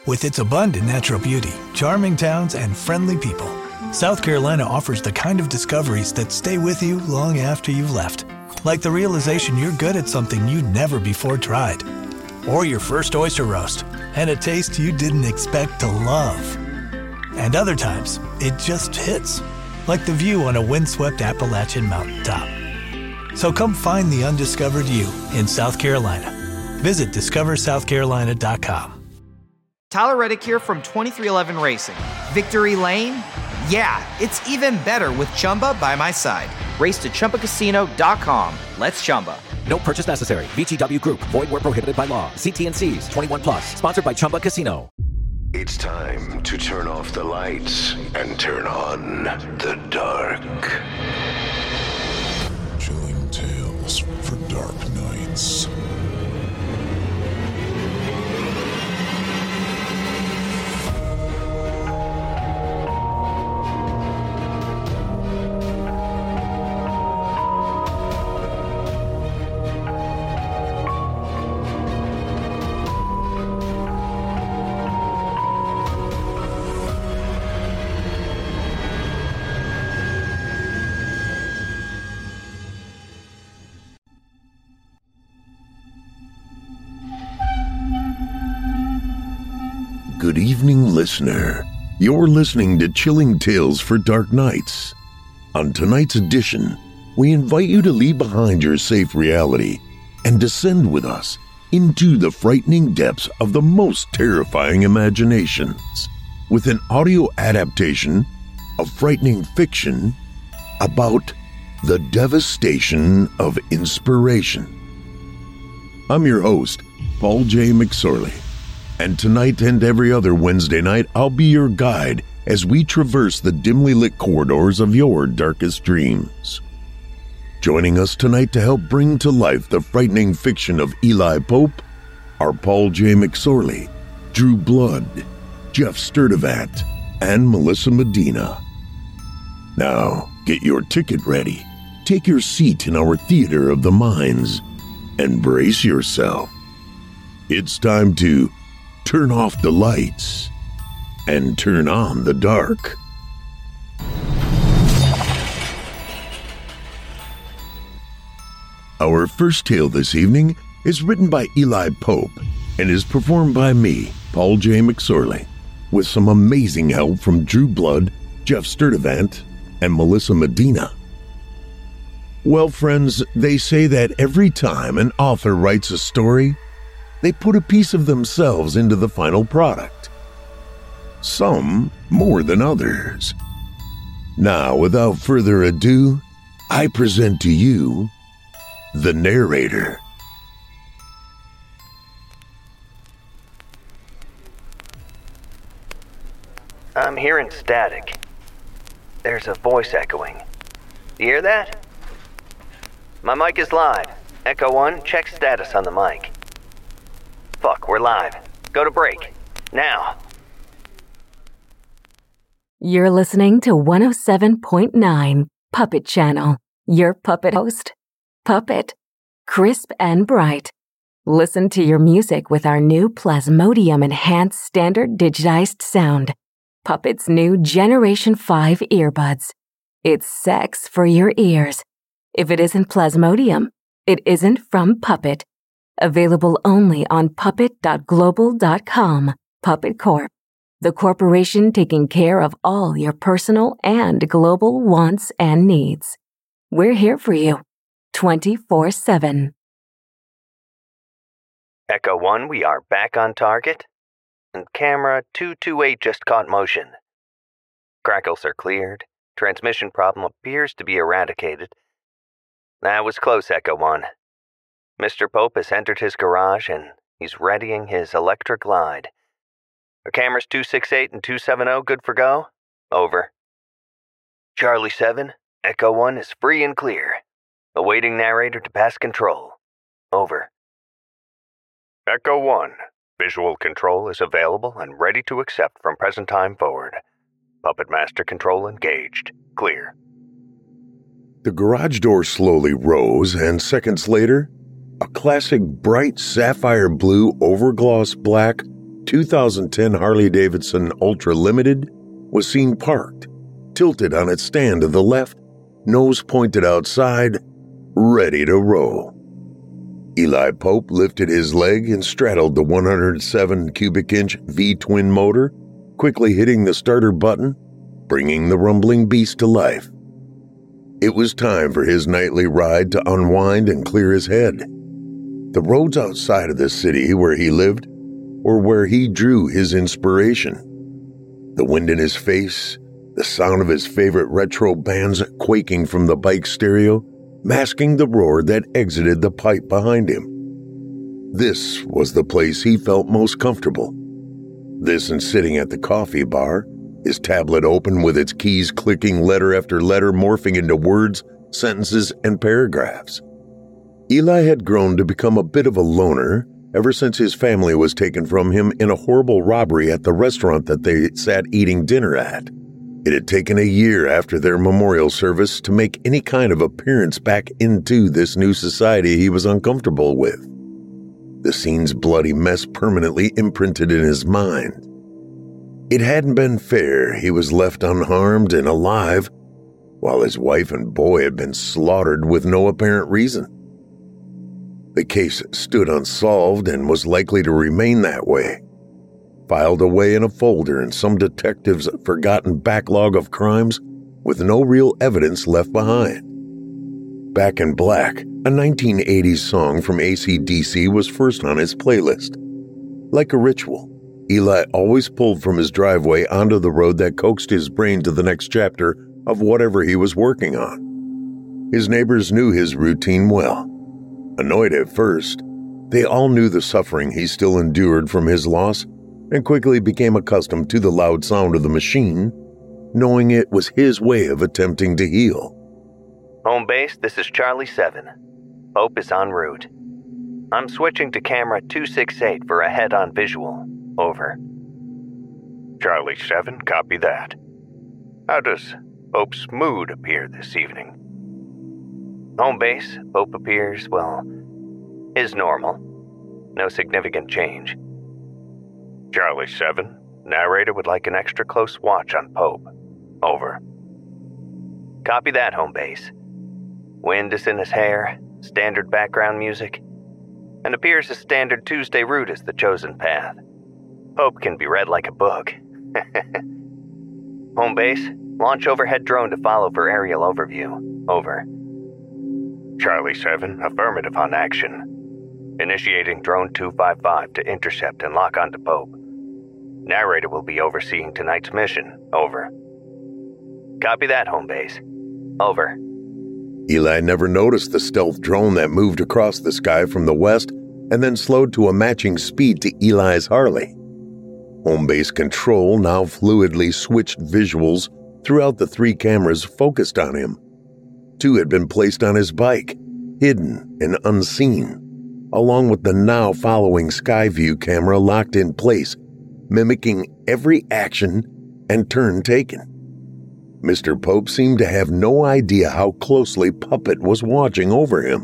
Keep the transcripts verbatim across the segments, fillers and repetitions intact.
With its abundant natural beauty, charming towns, and friendly people, South Carolina offers the kind of discoveries that stay with you long after you've left. Like the realization you're good at something you never before tried. Or your first oyster roast, and a taste you didn't expect to love. And other times, it just hits. Like the view on a windswept Appalachian mountaintop. So come find the undiscovered you in South Carolina. Visit discover south carolina dot com. Tyler Reddick here from twenty-three eleven Racing. Victory Lane? Yeah, it's even better with Chumba by my side. Race to chumba casino dot com. Let's Chumba. No purchase necessary. V G W Group. Void where prohibited by law. See T and C's. twenty-one plus. Sponsored by Chumba Casino. It's time to turn off the lights and turn on the dark. Chilling tales for dark nights. Good evening, listener. You're listening to Chilling Tales for Dark Nights. On tonight's edition, we invite you to leave behind your safe reality and descend with us into the frightening depths of the most terrifying imaginations with an audio adaptation of frightening fiction about the devastation of inspiration. I'm your host, Paul J. McSorley. And tonight and every other Wednesday night, I'll be your guide as we traverse the dimly lit corridors of your darkest dreams. Joining us tonight to help bring to life the frightening fiction of Eli Pope are Paul J. McSorley, Drew Blood, Jeff Sturdivant, and Melissa Medina. Now, get your ticket ready, take your seat in our theater of the minds, and brace yourself. It's time to turn off the lights and turn on the dark. Our first tale this evening is written by Eli Pope and is performed by me, Paul J. McSorley, with some amazing help from Drew Blood, Jeff Sturdivant, and Melissa Medina. Well, friends, they say that every time an author writes a story, they put a piece of themselves into the final product. Some more than others. Now, without further ado, I present to you the narrator. I'm hearing static. There's a voice echoing. You hear that? My mic is live. Echo one, check status on the mic. Fuck, we're live. Go to break. Now. You're listening to one oh seven point nine Puppet Channel. Your puppet host, Puppet. Crisp and bright. Listen to your music with our new Plasmodium Enhanced Standard Digitized Sound. Puppet's new Generation five earbuds. It's sex for your ears. If it isn't Plasmodium, it isn't from Puppet. Available only on puppet dot global dot com. Puppet Corp. The corporation taking care of all your personal and global wants and needs. We're here for you, twenty-four seven. Echo one, we are back on target. And camera two two eight just caught motion. Crackles are cleared. Transmission problem appears to be eradicated. That was close, Echo one. Mister Pope has entered his garage and he's readying his electric glide. Are cameras two six eight and two seven zero good for go? Over. Charlie seven, Echo one is free and clear. Awaiting narrator to pass control. Over. Echo one, visual control is available and ready to accept from present time forward. Puppet Master control engaged. Clear. The garage door slowly rose, and seconds later, a classic bright sapphire blue overgloss black two thousand ten Harley-Davidson Ultra Limited was seen parked, tilted on its stand to the left, nose pointed outside, ready to roll. Eli Pope lifted his leg and straddled the one hundred seven cubic inch V-twin motor, quickly hitting the starter button, bringing the rumbling beast to life. It was time for his nightly ride to unwind and clear his head. The roads outside of the city where he lived were where he drew his inspiration. The wind in his face, the sound of his favorite retro bands quaking from the bike stereo, masking the roar that exited the pipe behind him. This was the place he felt most comfortable. This and sitting at the coffee bar, his tablet open with its keys clicking letter after letter, morphing into words, sentences, and paragraphs. Eli had grown to become a bit of a loner ever since his family was taken from him in a horrible robbery at the restaurant that they sat eating dinner at. It had taken a year after their memorial service to make any kind of appearance back into this new society he was uncomfortable with. The scene's bloody mess permanently imprinted in his mind. It hadn't been fair he was left unharmed and alive, while his wife and boy had been slaughtered with no apparent reason. The case stood unsolved and was likely to remain that way, filed away in a folder in some detective's forgotten backlog of crimes with no real evidence left behind. Back in Black, a nineteen eighties song from A C D C, was first on his playlist. Like a ritual, Eli always pulled from his driveway onto the road that coaxed his brain to the next chapter of whatever he was working on. His neighbors knew his routine well. Annoyed at first, they all knew the suffering he still endured from his loss and quickly became accustomed to the loud sound of the machine, knowing it was his way of attempting to heal. Home base, this is Charlie seven. Pope is en route. I'm switching to camera two sixty-eight for a head-on visual. Over. Charlie seven, copy that. How does Pope's mood appear this evening? Home base, Pope appears, well, is normal. No significant change. Charlie seven, narrator would like an extra close watch on Pope. Over. Copy that, home base. Wind is in his hair, standard background music, and appears his standard Tuesday route is the chosen path. Pope can be read like a book. Home base, launch overhead drone to follow for aerial overview. Over. Charlie seven, affirmative on action. Initiating drone two fifty-five to intercept and lock onto Pope. Narrator will be overseeing tonight's mission. Over. Copy that, home base. Over. Eli never noticed the stealth drone that moved across the sky from the west and then slowed to a matching speed to Eli's Harley. Home base control now fluidly switched visuals throughout the three cameras focused on him. Two had been placed on his bike, hidden and unseen, along with the now following Skyview camera locked in place, mimicking every action and turn taken. Mister Pope seemed to have no idea how closely Puppet was watching over him.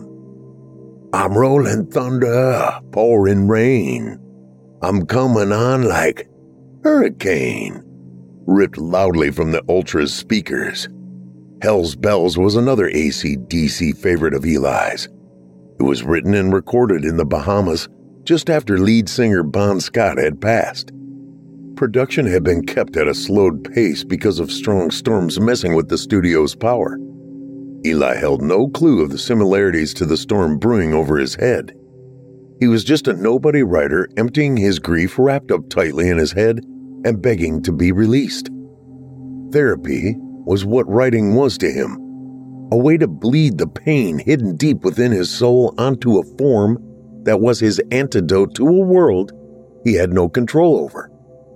I'm rolling thunder, pouring rain. I'm coming on like hurricane, ripped loudly from the Ultra's speakers. Hell's Bells was another A C D C favorite of Eli's. It was written and recorded in the Bahamas just after lead singer Bon Scott had passed. Production had been kept at a slowed pace because of strong storms messing with the studio's power. Eli held no clue of the similarities to the storm brewing over his head. He was just a nobody writer emptying his grief wrapped up tightly in his head and begging to be released. Therapy was what writing was to him, a way to bleed the pain hidden deep within his soul onto a form that was his antidote to a world he had no control over.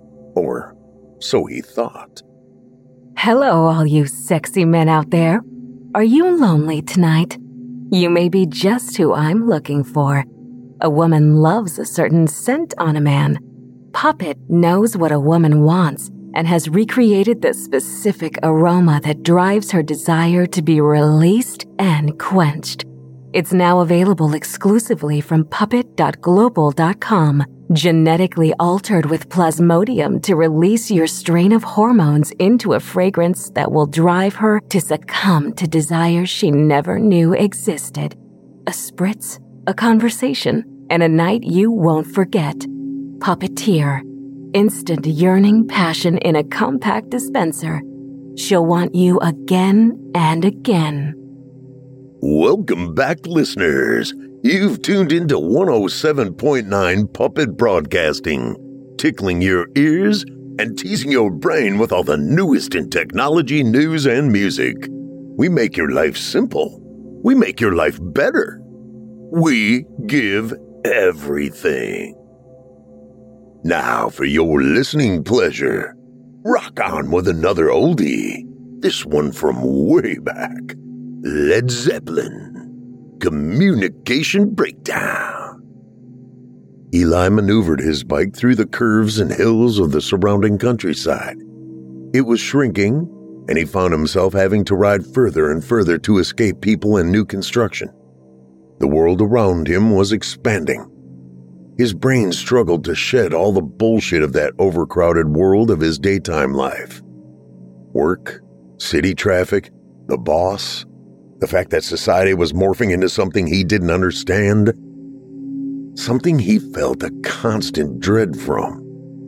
Or so he thought. Hello, all you sexy men out there. Are you lonely tonight? You may be just who I'm looking for. A woman loves a certain scent on a man. Puppet knows what a woman wants and has recreated the specific aroma that drives her desire to be released and quenched. It's now available exclusively from puppet dot global dot com. genetically altered with Plasmodium to release your strain of hormones into a fragrance that will drive her to succumb to desires she never knew existed. A spritz, a conversation, and a night you won't forget. Puppeteer. Instant yearning passion in a compact dispenser. She'll want you again and again. Welcome back, listeners. You've tuned into one oh seven point nine Puppet Broadcasting, tickling your ears and teasing your brain with all the newest in technology, news, and music. We make your life simple. We make your life better. We give everything. Now, for your listening pleasure, rock on with another oldie. This one from way back. Led Zeppelin. Communication Breakdown. Eli maneuvered his bike through the curves and hills of the surrounding countryside. It was shrinking, and he found himself having to ride further and further to escape people and new construction. The world around him was expanding. His brain struggled to shed all the bullshit of that overcrowded world of his daytime life. Work, city traffic, the boss, the fact that society was morphing into something he didn't understand, something he felt a constant dread from.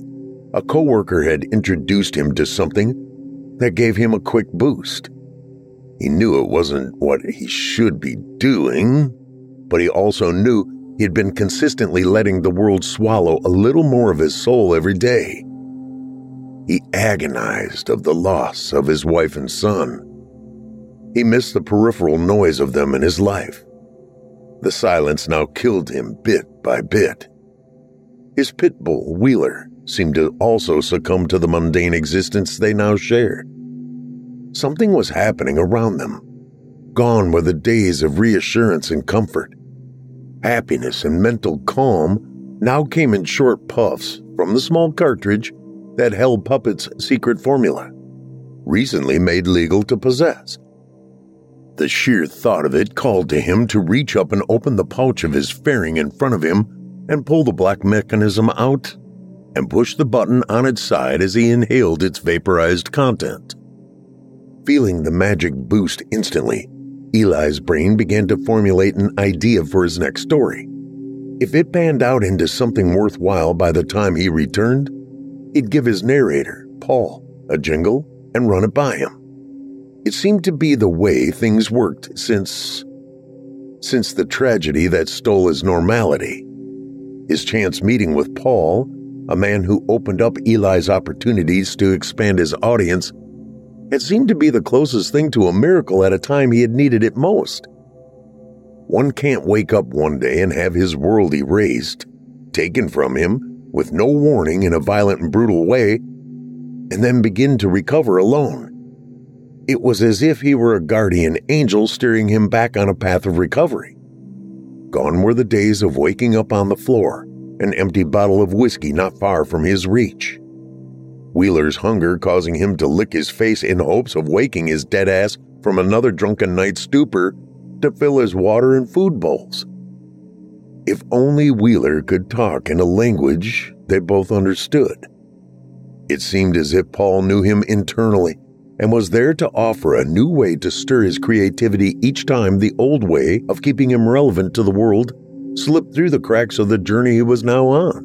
A coworker had introduced him to something that gave him a quick boost. He knew it wasn't what he should be doing, but he also knew he'd been consistently letting the world swallow a little more of his soul every day. He agonized of the loss of his wife and son. He missed the peripheral noise of them in his life. The silence now killed him bit by bit. His pit bull, Wheeler, seemed to also succumb to the mundane existence they now shared. Something was happening around them. Gone were the days of reassurance and comfort. Happiness and mental calm now came in short puffs from the small cartridge that held Puppet's secret formula, recently made legal to possess. The sheer thought of it called to him to reach up and open the pouch of his fairing in front of him and pull the black mechanism out and push the button on its side as he inhaled its vaporized content. Feeling the magic boost instantly, Eli's brain began to formulate an idea for his next story. If it panned out into something worthwhile by the time he returned, he'd give his narrator, Paul, a jingle and run it by him. It seemed to be the way things worked since... since the tragedy that stole his normality. His chance meeting with Paul, a man who opened up Eli's opportunities to expand his audience, had seemed to be the closest thing to a miracle at a time he had needed it most. One can't wake up one day and have his world erased, taken from him with no warning in a violent and brutal way, and then begin to recover alone. It was as if he were a guardian angel steering him back on a path of recovery. Gone were the days of waking up on the floor, an empty bottle of whiskey not far from his reach. Wheeler's hunger causing him to lick his face in hopes of waking his dead ass from another drunken night's stupor to fill his water and food bowls. If only Wheeler could talk in a language they both understood. It seemed as if Paul knew him internally and was there to offer a new way to stir his creativity each time the old way of keeping him relevant to the world slipped through the cracks of the journey he was now on.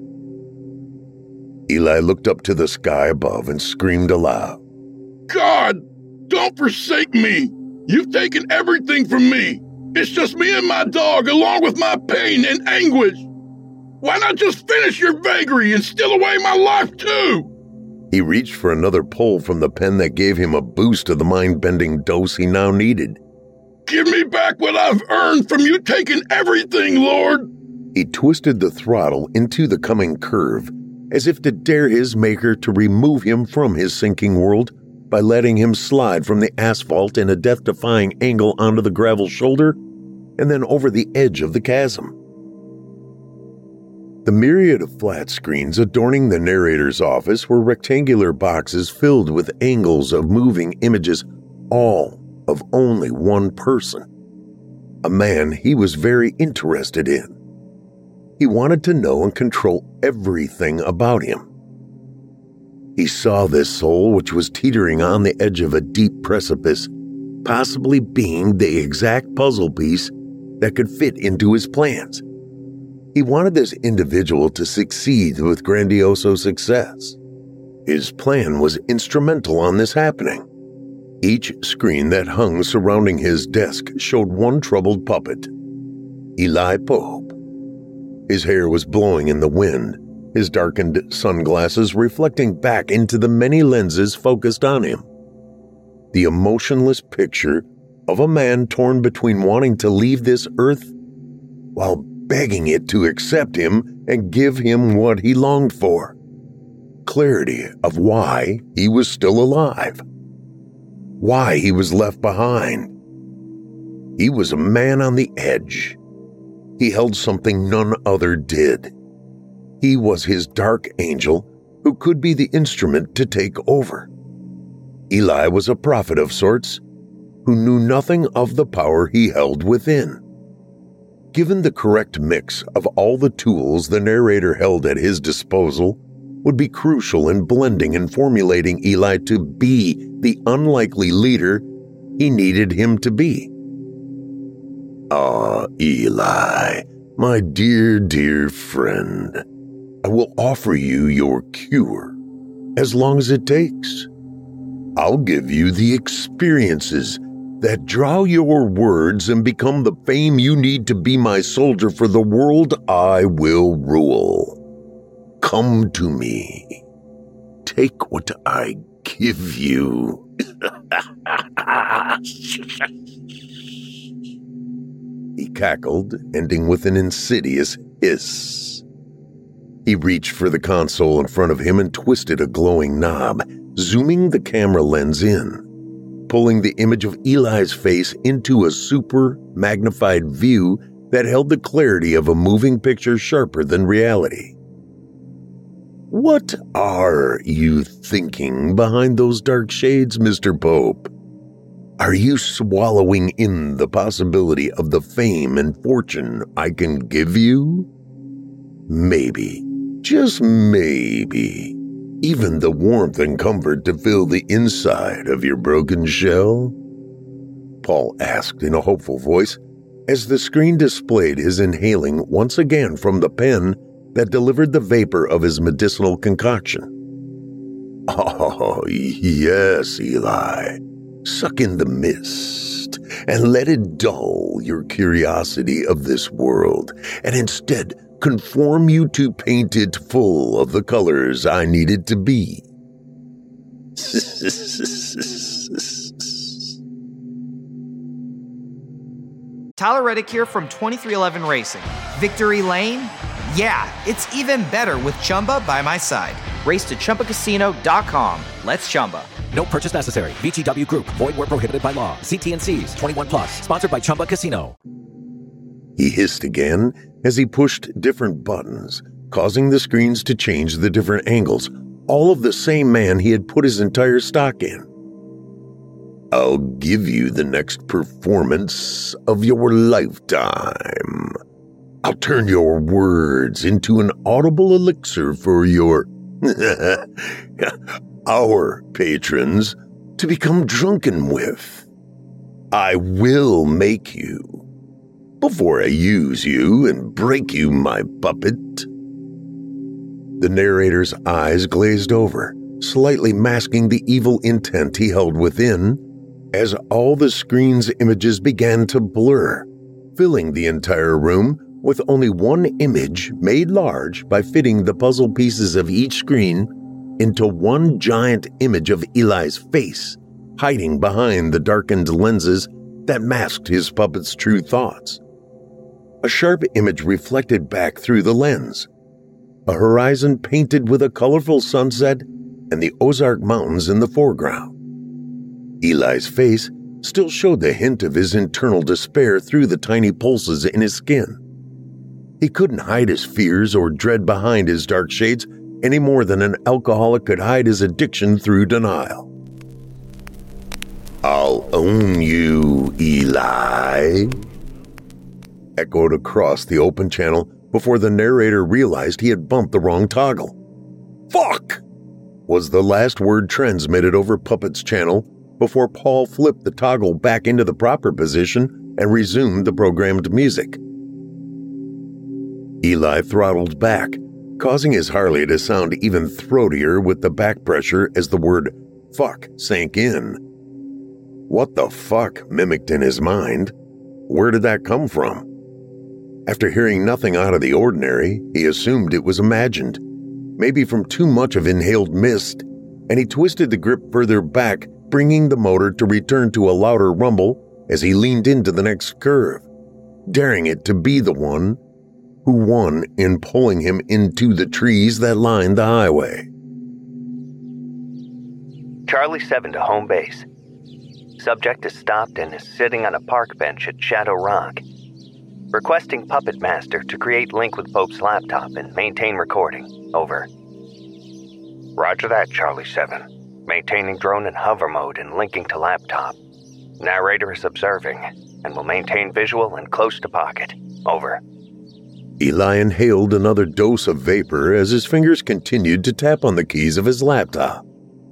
Eli looked up to the sky above and screamed aloud. God, don't forsake me! You've taken everything from me! It's just me and my dog along with my pain and anguish! Why not just finish your vagary and steal away my life too? He reached for another pull from the pen that gave him a boost of the mind-bending dose he now needed. Give me back what I've earned from you taking everything, Lord! He twisted the throttle into the coming curve, as if to dare his maker to remove him from his sinking world by letting him slide from the asphalt in a death-defying angle onto the gravel shoulder and then over the edge of the chasm. The myriad of flat screens adorning the narrator's office were rectangular boxes filled with angles of moving images, all of only one person, a man he was very interested in. He wanted to know and control everything about him. He saw this soul, which was teetering on the edge of a deep precipice, possibly being the exact puzzle piece that could fit into his plans. He wanted this individual to succeed with grandioso success. His plan was instrumental on this happening. Each screen that hung surrounding his desk showed one troubled puppet, Eli Pope. His hair was blowing in the wind, his darkened sunglasses reflecting back into the many lenses focused on him. The emotionless picture of a man torn between wanting to leave this earth while begging it to accept him and give him what he longed for. Clarity of why he was still alive. Why he was left behind. He was a man on the edge. He held something none other did. He was his dark angel who could be the instrument to take over. Eli was a prophet of sorts who knew nothing of the power he held within. Given the correct mix of all the tools the narrator held at his disposal would be crucial in blending and formulating Eli to be the unlikely leader he needed him to be. Ah, Eli, my dear, dear friend, I will offer you your cure, as long as it takes. I'll give you the experiences that draw your words and become the fame you need to be my soldier for the world I will rule. Come to me. Take what I give you. He cackled, ending with an insidious hiss. He reached for the console in front of him and twisted a glowing knob, zooming the camera lens in, pulling the image of Eli's face into a super magnified view that held the clarity of a moving picture sharper than reality. What are you thinking behind those dark shades, Mister Pope? Are you swallowing in the possibility of the fame and fortune I can give you? Maybe, just maybe, even the warmth and comfort to fill the inside of your broken shell? Paul asked in a hopeful voice as the screen displayed his inhaling once again from the pen that delivered the vapor of his medicinal concoction. Oh, yes, Eli. Suck in the mist and let it dull your curiosity of this world and instead conform you to paint it full of the colors I need it to be. Tyler Reddick here from twenty-three eleven Racing. Victory Lane? Yeah, it's even better with Chumba by my side. Race to Chumba Casino dot com. Let's Chumba. No purchase necessary. V G W Group. Void where prohibited by law. See T and C's. twenty-one plus. Sponsored by Chumba Casino. He hissed again as he pushed different buttons, causing the screens to change the different angles, all of the same man he had put his entire stock in. I'll give you the next performance of your lifetime. I'll turn your words into an audible elixir for your... our patrons to become drunken with. I will make you, before I use you and break you, my puppet. The narrator's eyes glazed over, slightly masking the evil intent he held within, as all the screen's images began to blur, filling the entire room with only one image made large by fitting the puzzle pieces of each screen into one giant image of Eli's face, hiding behind the darkened lenses that masked his puppet's true thoughts. A sharp image reflected back through the lens, a horizon painted with a colorful sunset and the Ozark Mountains in the foreground. Eli's face still showed the hint of his internal despair through the tiny pulses in his skin. He couldn't hide his fears or dread behind his dark shades any more than an alcoholic could hide his addiction through denial. I'll own you, Eli, echoed across the open channel before the narrator realized he had bumped the wrong toggle. "Fuck!" was the last word transmitted over Puppet's channel before Paul flipped the toggle back into the proper position and resumed the programmed music. Eli throttled back, causing his Harley to sound even throatier with the back pressure as the word "fuck" sank in. What the fuck mimicked in his mind? Where did that come from? After hearing nothing out of the ordinary, he assumed it was imagined, maybe from too much of inhaled mist, and he twisted the grip further back, bringing the motor to return to a louder rumble as he leaned into the next curve, daring it to be the one who won in pulling him into the trees that lined the highway. Charlie seven to home base. Subject is stopped and is sitting on a park bench at Shadow Rock. Requesting Puppet Master to create link with Pope's laptop and maintain recording. Over. Roger that, Charlie seven. Maintaining drone in hover mode and linking to laptop. Narrator is observing and will maintain visual and close to pocket. Over. Eli inhaled another dose of vapor as his fingers continued to tap on the keys of his laptop.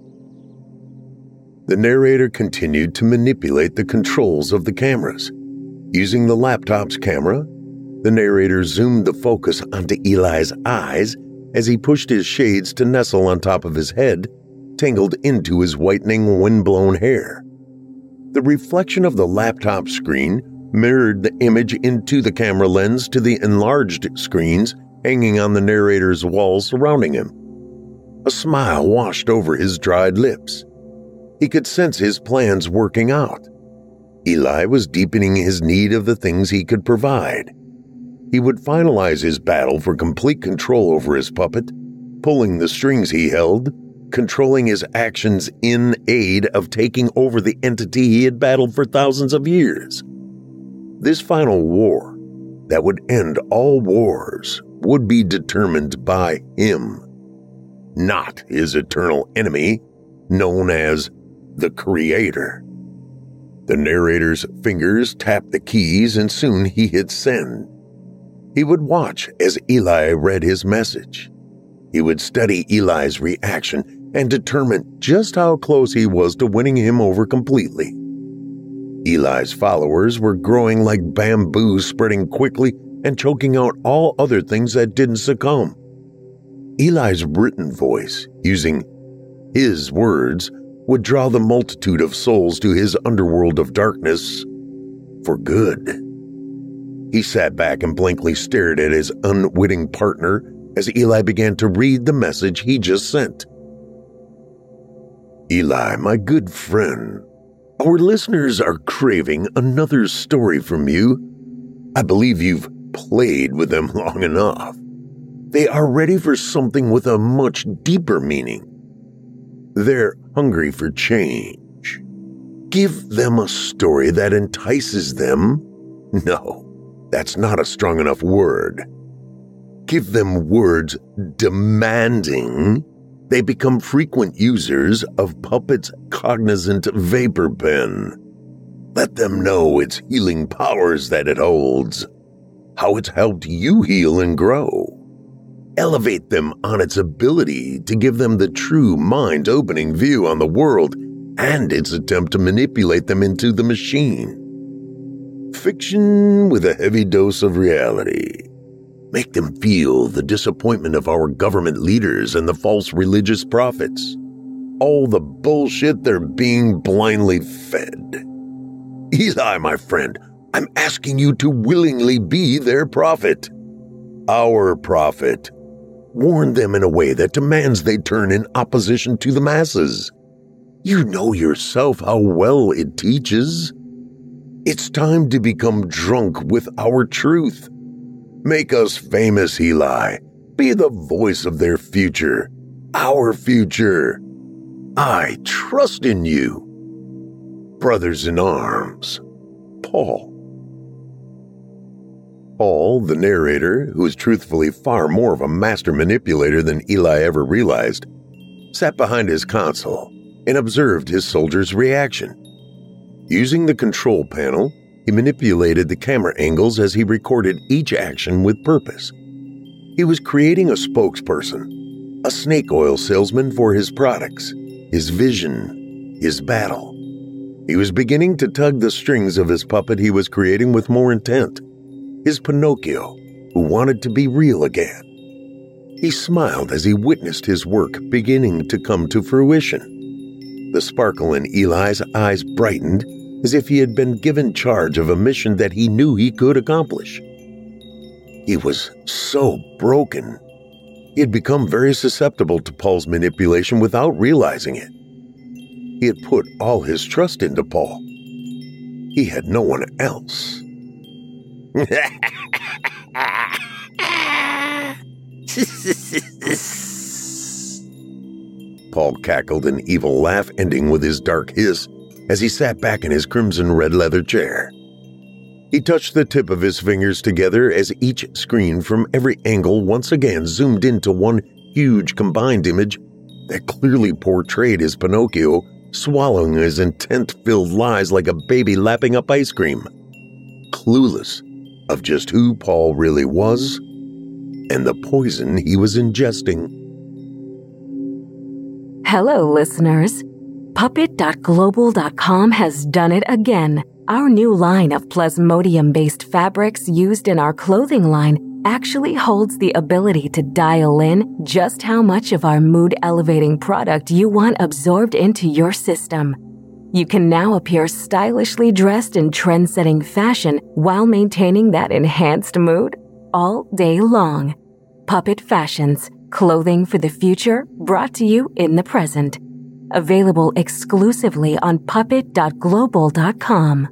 The narrator continued to manipulate the controls of the cameras. Using the laptop's camera, the narrator zoomed the focus onto Eli's eyes as he pushed his shades to nestle on top of his head, tangled into his whitening, wind-blown hair. The reflection of the laptop screen mirrored the image into the camera lens to the enlarged screens hanging on the narrator's walls surrounding him. A smile washed over his dried lips. He could sense his plans working out. Eli was deepening his need of the things he could provide. He would finalize his battle for complete control over his puppet, pulling the strings he held, controlling his actions in aid of taking over the entity he had battled for thousands of years. This final war, that would end all wars, would be determined by him, not his eternal enemy, known as the Creator. The narrator's fingers tapped the keys and soon he hit send. He would watch as Eli read his message. He would study Eli's reaction and determine just how close he was to winning him over completely. Eli's followers were growing like bamboo, spreading quickly and choking out all other things that didn't succumb. Eli's written voice, using his words, would draw the multitude of souls to his underworld of darkness for good. He sat back and blankly stared at his unwitting partner as Eli began to read the message he just sent. Eli, my good friend, our listeners are craving another story from you. I believe you've played with them long enough. They are ready for something with a much deeper meaning. They're hungry for change. Give them a story that entices them. No, that's not a strong enough word. Give them words demanding they become frequent users of Puppet's cognizant vapor pen. Let them know its healing powers that it holds, how it's helped you heal and grow. Elevate them on its ability to give them the true mind-opening view on the world and its attempt to manipulate them into the machine. Fiction with a heavy dose of reality. Make them feel the disappointment of our government leaders and the false religious prophets. All the bullshit they're being blindly fed. Eli, my friend, I'm asking you to willingly be their prophet. Our prophet. Warn them in a way that demands they turn in opposition to the masses. You know yourself how well it teaches. It's time to become drunk with our truth. Make us famous, Eli. Be the voice of their future. Our future. I trust in you. Brothers in arms, Paul. Paul, the narrator, who was truthfully far more of a master manipulator than Eli ever realized, sat behind his console and observed his soldier's reaction. Using the control panel, he manipulated the camera angles as he recorded each action with purpose, He was creating a spokesperson, a snake oil salesman for his products, his vision, his battle. He was beginning to tug the strings of his puppet he was creating with more intent, his Pinocchio, who wanted to be real again. He smiled as he witnessed his work beginning to come to fruition. The sparkle in Eli's eyes brightened as if he had been given charge of a mission that he knew he could accomplish. He was so broken. He had become very susceptible to Paul's manipulation without realizing it. He had put all his trust into Paul. He had no one else. Paul cackled an evil laugh, ending with his dark hiss as he sat back in his crimson red leather chair. He touched the tip of his fingers together as each screen from every angle once again zoomed into one huge combined image that clearly portrayed his Pinocchio swallowing his intent-filled lies like a baby lapping up ice cream, clueless of just who Paul really was and the poison he was ingesting. Hello, listeners. Puppet dot global dot com has done it again. Our new line of plasmodium-based fabrics used in our clothing line actually holds the ability to dial in just how much of our mood-elevating product you want absorbed into your system. You can now appear stylishly dressed in trend-setting fashion while maintaining that enhanced mood all day long. Puppet Fashions, clothing for the future brought to you in the present. Available exclusively on puppet dot global dot com.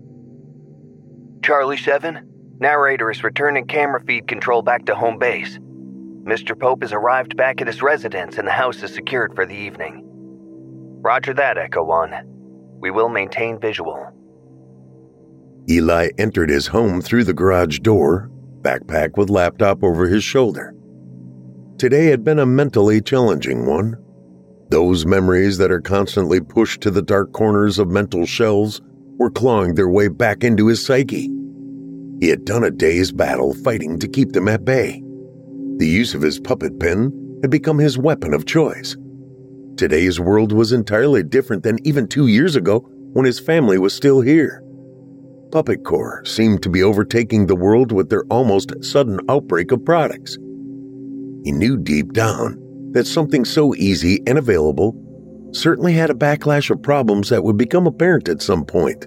Charlie seven, narrator is returning camera feed control back to home base. Mister Pope has arrived back at his residence and the house is secured for the evening. Roger that, Echo one. We will maintain visual. Eli entered his home through the garage door, backpack with laptop over his shoulder. Today had been a mentally challenging one. Those memories that are constantly pushed to the dark corners of mental shelves were clawing their way back into his psyche. He had done a day's battle fighting to keep them at bay. The use of his puppet pen had become his weapon of choice. Today's world was entirely different than even two years ago when his family was still here. Puppet Corps seemed to be overtaking the world with their almost sudden outbreak of products. He knew deep down that something so easy and available certainly had a backlash of problems that would become apparent at some point.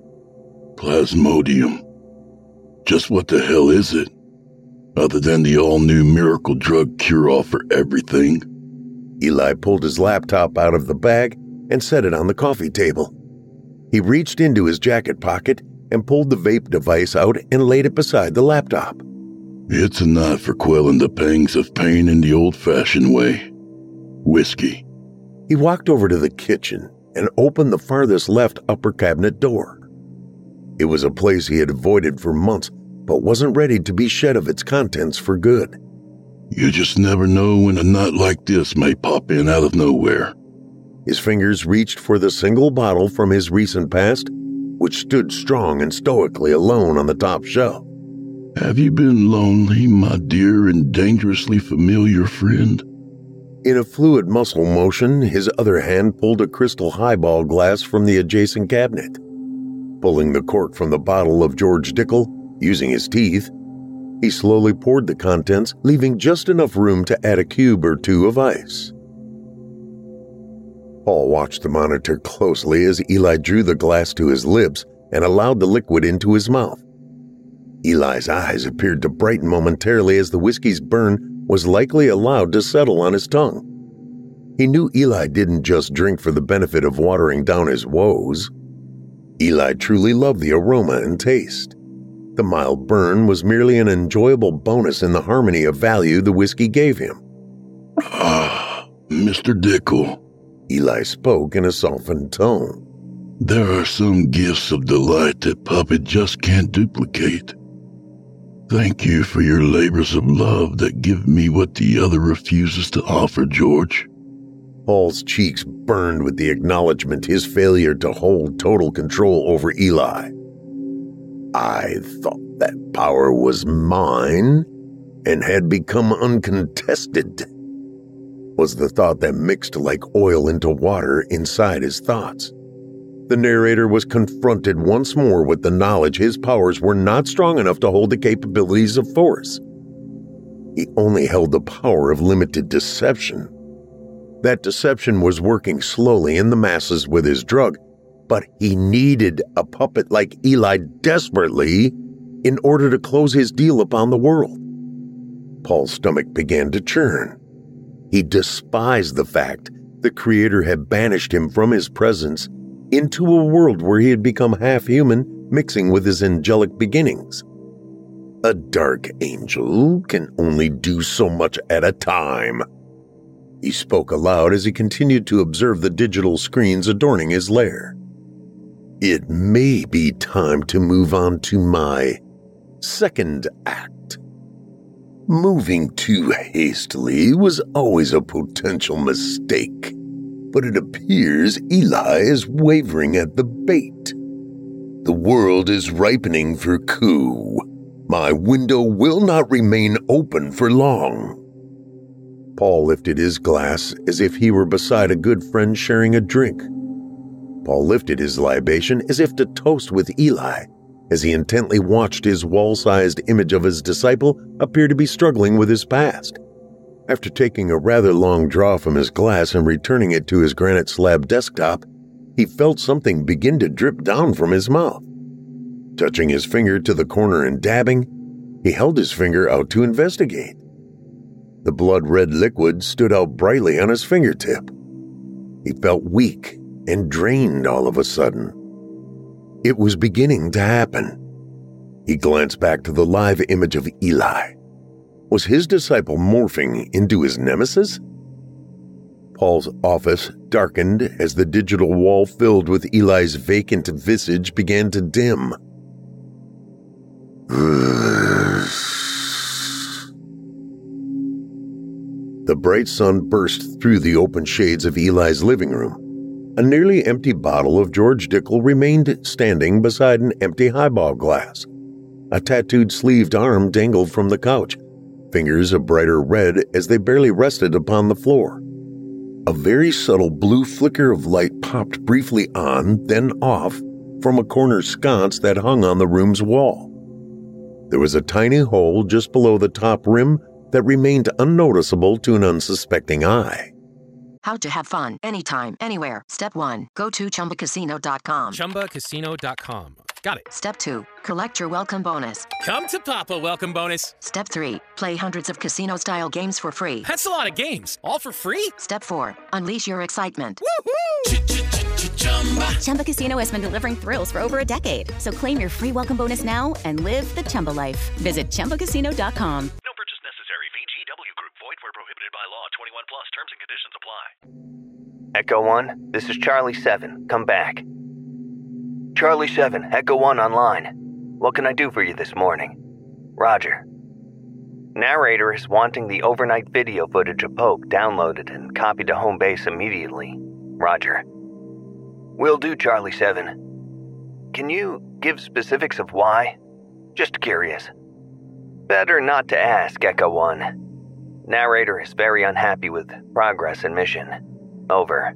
Plasmodium. Just what the hell is it? Other than the all-new miracle drug cure-all for everything? Eli pulled his laptop out of the bag and set it on the coffee table. He reached into his jacket pocket and pulled the vape device out and laid it beside the laptop. It's a knife for quelling the pangs of pain in the old-fashioned way. Whiskey. He walked over to the kitchen and opened the farthest left upper cabinet door. It was a place he had avoided for months, but wasn't ready to be shed of its contents for good. You just never know when a night like this may pop in out of nowhere. His fingers reached for the single bottle from his recent past, which stood strong and stoically alone on the top shelf. Have you been lonely, my dear and dangerously familiar friend? In a fluid muscle motion, his other hand pulled a crystal highball glass from the adjacent cabinet. Pulling the cork from the bottle of George Dickel, using his teeth, he slowly poured the contents, leaving just enough room to add a cube or two of ice. Paul watched the monitor closely as Eli drew the glass to his lips and allowed the liquid into his mouth. Eli's eyes appeared to brighten momentarily as the whiskey's burn was likely allowed to settle on his tongue. He knew Eli didn't just drink for the benefit of watering down his woes. Eli truly loved the aroma and taste. The mild burn was merely an enjoyable bonus in the harmony of value the whiskey gave him. Ah, Mister Dickel, Eli spoke in a softened tone. There are some gifts of delight that Puppet just can't duplicate. Thank you for your labors of love that give me what the other refuses to offer, George. Paul's cheeks burned with the acknowledgement his failure to hold total control over Eli. I thought that power was mine. and had become uncontested, was the thought that mixed like oil into water inside his thoughts. The narrator was confronted once more with the knowledge his powers were not strong enough to hold the capabilities of force. He only held the power of limited deception. That deception was working slowly in the masses with his drug, but he needed a puppet like Eli desperately in order to close his deal upon the world. Paul's stomach began to churn. He despised the fact the Creator had banished him from his presence into a world where he had become half-human, mixing with his angelic beginnings. A dark angel can only do so much at a time. He spoke aloud as he continued to observe the digital screens adorning his lair. It may be time to move on to my second act. Moving too hastily was always a potential mistake, but it appears Eli is wavering at the bait. The world is ripening for coup. My window will not remain open for long. Paul lifted his glass as if he were beside a good friend sharing a drink. Paul lifted his libation as if to toast with Eli, as he intently watched his wall-sized image of his disciple appear to be struggling with his past. After taking a rather long draw from his glass and returning it to his granite slab desktop, he felt something begin to drip down from his mouth. Touching his finger to the corner and dabbing, he held his finger out to investigate. The blood-red liquid stood out brightly on his fingertip. He felt weak and drained all of a sudden. It was beginning to happen. He glanced back to the live image of Eli. Was his disciple morphing into his nemesis? Paul's office darkened as the digital wall filled with Eli's vacant visage began to dim. The bright sun burst through the open shades of Eli's living room. A nearly empty bottle of George Dickel remained standing beside an empty highball glass. A tattooed sleeved arm dangled from the couch, fingers a brighter red as they barely rested upon the floor. A very subtle blue flicker of light popped briefly on, then off, from a corner sconce that hung on the room's wall. There was a tiny hole just below the top rim that remained unnoticeable to an unsuspecting eye. How to have fun anytime, anywhere. Step one, go to Chumba Casino dot com. Chumba Casino dot com. Got it. Step two, collect your welcome bonus. Come to Papa welcome bonus. Step three, play hundreds of casino-style games for free. That's a lot of games. All for free? Step four, unleash your excitement. Woohoo! Chumba Casino has been delivering thrills for over a decade. So claim your free welcome bonus now and live the Chumba life. Visit Chumba Casino dot com. No purchase necessary. V G W Group. Void where prohibited by law. twenty-one plus. Terms and conditions apply. Echo one, this is Charlie seven. Come back. Charlie seven, Echo one online. What can I do for you this morning? Roger. Narrator is wanting the overnight video footage of Pope downloaded and copied to home base immediately. Roger. Will do, Charlie seven. Can you give specifics of why? Just curious. Better not to ask, Echo one. Narrator is very unhappy with progress and mission. Over.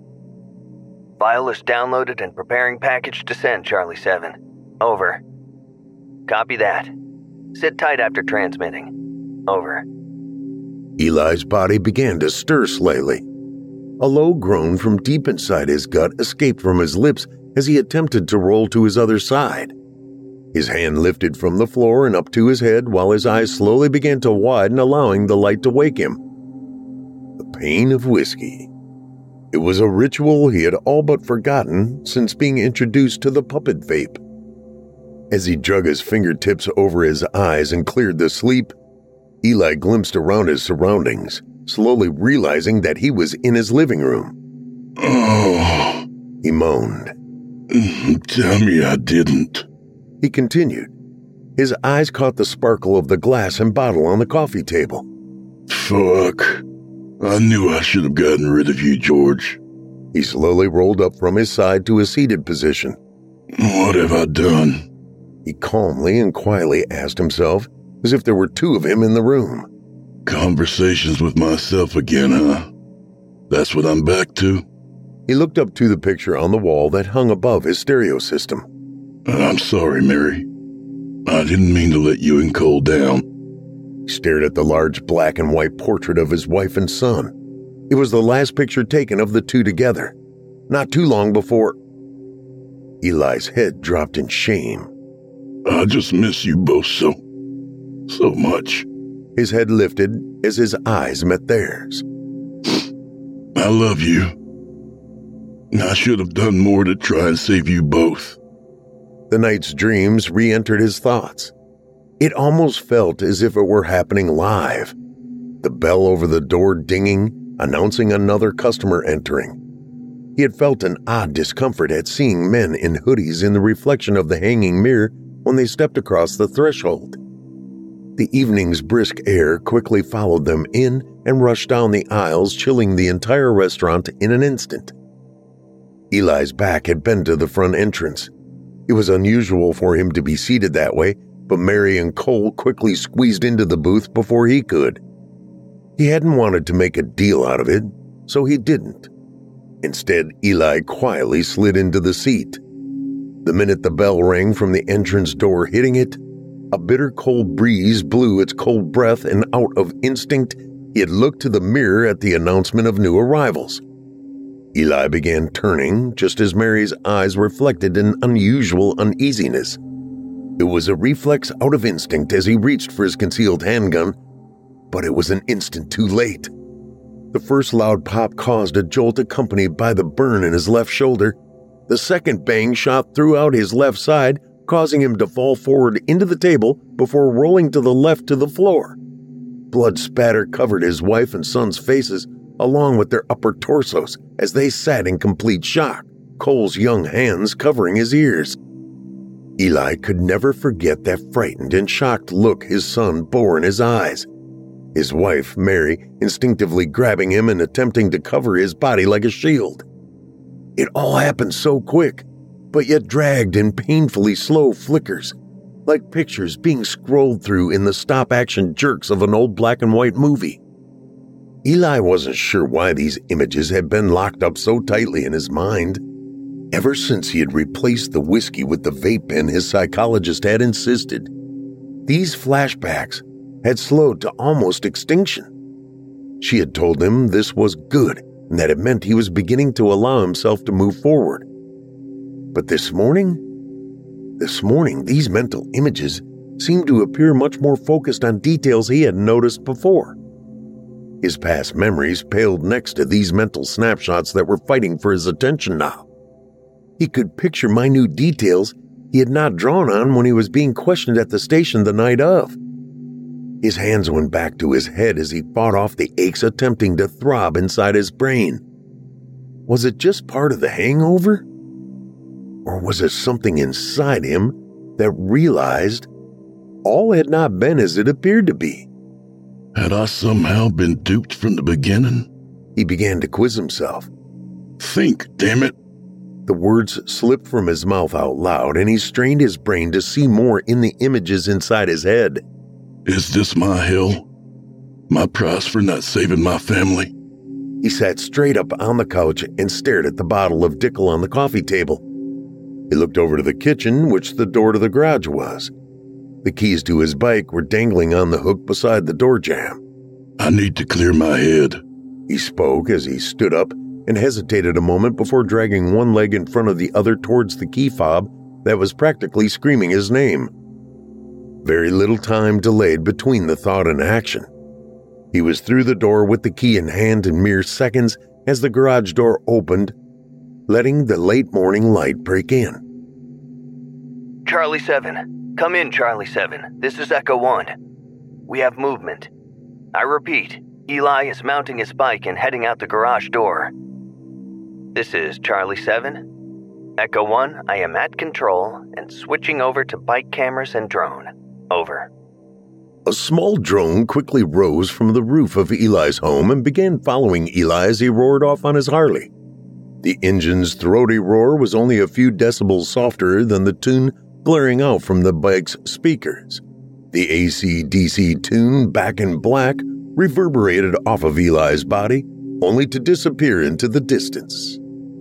File is downloaded and preparing package to send, Charlie seven. Over. Copy that. Sit tight after transmitting. Over. Eli's body began to stir slightly. A low groan from deep inside his gut escaped from his lips as he attempted to roll to his other side. His hand lifted from the floor and up to his head while his eyes slowly began to widen, allowing the light to wake him. The pain of whiskey. It was a ritual he had all but forgotten since being introduced to the puppet vape. As he drug his fingertips over his eyes and cleared the sleep, Eli glimpsed around his surroundings, slowly realizing that he was in his living room. Oh, he moaned. Tell me I didn't. He continued. His eyes caught the sparkle of the glass and bottle on the coffee table. Fuck. I knew I should have gotten rid of you, George. He slowly rolled up from his side to a seated position. What have I done? He calmly and quietly asked himself as if there were two of him in the room. Conversations with myself again, huh? That's what I'm back to? He looked up to the picture on the wall that hung above his stereo system. I'm sorry, Mary. I didn't mean to let you and Cole down. He stared at the large black and white portrait of his wife and son. It was the last picture taken of the two together, not too long before. Eli's head dropped in shame. I just miss you both so, so much. His head lifted as his eyes met theirs. I love you. I should have done more to try and save you both. The night's dreams re-entered his thoughts. It almost felt as if it were happening live. The bell over the door dinging, announcing another customer entering. He had felt an odd discomfort at seeing men in hoodies in the reflection of the hanging mirror when they stepped across the threshold. The evening's brisk air quickly followed them in and rushed down the aisles, chilling the entire restaurant in an instant. Eli's back had been to the front entrance. It was unusual for him to be seated that way, but Mary and Cole quickly squeezed into the booth before he could. He hadn't wanted to make a deal out of it, so he didn't. Instead, Eli quietly slid into the seat. The minute the bell rang from the entrance door hitting it, a bitter cold breeze blew its cold breath, and out of instinct, he had looked to the mirror at the announcement of new arrivals. Eli began turning just as Mary's eyes reflected an unusual uneasiness. It was a reflex out of instinct as he reached for his concealed handgun, but it was an instant too late. The first loud pop caused a jolt accompanied by the burn in his left shoulder. The second bang shot throughout his left side, causing him to fall forward into the table before rolling to the left to the floor. Blood spatter covered his wife and son's faces, along with their upper torsos, as they sat in complete shock, Cole's young hands covering his ears. Eli could never forget that frightened and shocked look his son bore in his eyes. His wife, Mary, instinctively grabbing him and attempting to cover his body like a shield. It all happened so quick, but yet dragged in painfully slow flickers, like pictures being scrolled through in the stop-action jerks of an old black and white movie. Eli wasn't sure why these images had been locked up so tightly in his mind. Ever since he had replaced the whiskey with the vape pen his psychologist had insisted, these flashbacks had slowed to almost extinction. She had told him this was good and that it meant he was beginning to allow himself to move forward. But this morning, this morning, these mental images seemed to appear much more focused on details he had noticed before. His past memories paled next to these mental snapshots that were fighting for his attention now. He could picture minute details he had not drawn on when he was being questioned at the station the night of. His hands went back to his head as he fought off the aches attempting to throb inside his brain. Was it just part of the hangover? Or was it something inside him that realized all had not been as it appeared to be? Had I somehow been duped from the beginning? He began to quiz himself. Think, damn it. The words slipped from his mouth out loud, and he strained his brain to see more in the images inside his head. Is this my hell? My price for not saving my family? He sat straight up on the couch and stared at the bottle of Dickel on the coffee table. He looked over to the kitchen, which the door to the garage was. The keys to his bike were dangling on the hook beside the door jamb. I need to clear my head, he spoke as he stood up and hesitated a moment before dragging one leg in front of the other towards the key fob that was practically screaming his name. Very little time delayed between the thought and action. He was through the door with the key in hand in mere seconds as the garage door opened, letting the late morning light break in. Charlie seven. Come in, Charlie seven. This is Echo one. We have movement. I repeat, Eli is mounting his bike and heading out the garage door. This is Charlie seven. Echo one, I am at control and switching over to bike cameras and drone. Over. A small drone quickly rose from the roof of Eli's home and began following Eli as he roared off on his Harley. The engine's throaty roar was only a few decibels softer than the tune blaring out from the bike's speakers. The A C D C tune, Back in Black, reverberated off of Eli's body, only to disappear into the distance.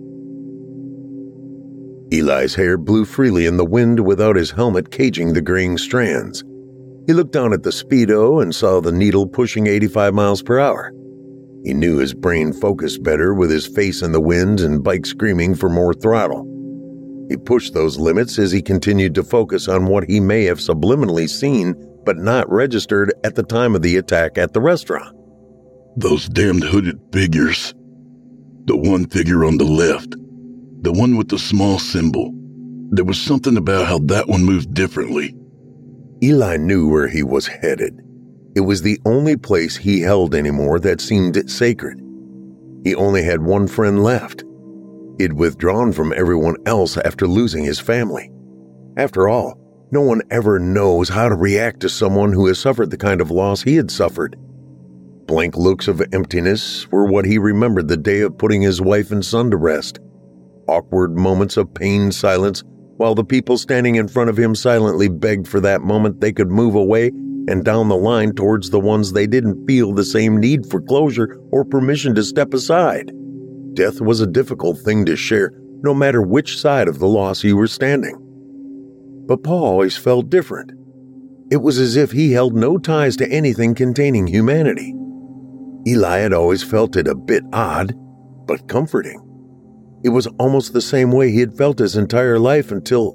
Eli's hair blew freely in the wind without his helmet caging the graying strands. He looked down at the Speedo and saw the needle pushing eighty-five miles per hour. He knew his brain focused better with his face in the wind and bike screaming for more throttle. He pushed those limits as he continued to focus on what he may have subliminally seen but not registered at the time of the attack at the restaurant. Those damned hooded figures. The one figure on the left. The one with the small symbol. There was something about how that one moved differently. Eli knew where he was headed. It was the only place he held anymore that seemed sacred. He only had one friend left. He'd withdrawn from everyone else after losing his family. After all, no one ever knows how to react to someone who has suffered the kind of loss he had suffered. Blank looks of emptiness were what he remembered the day of putting his wife and son to rest. Awkward moments of pained silence while the people standing in front of him silently begged for that moment they could move away and down the line towards the ones they didn't feel the same need for closure or permission to step aside. Death was a difficult thing to share, no matter which side of the loss you were standing. But Paul always felt different. It was as if he held no ties to anything containing humanity. Eli had always felt it a bit odd, but comforting. It was almost the same way he had felt his entire life until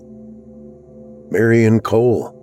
Marion Cole.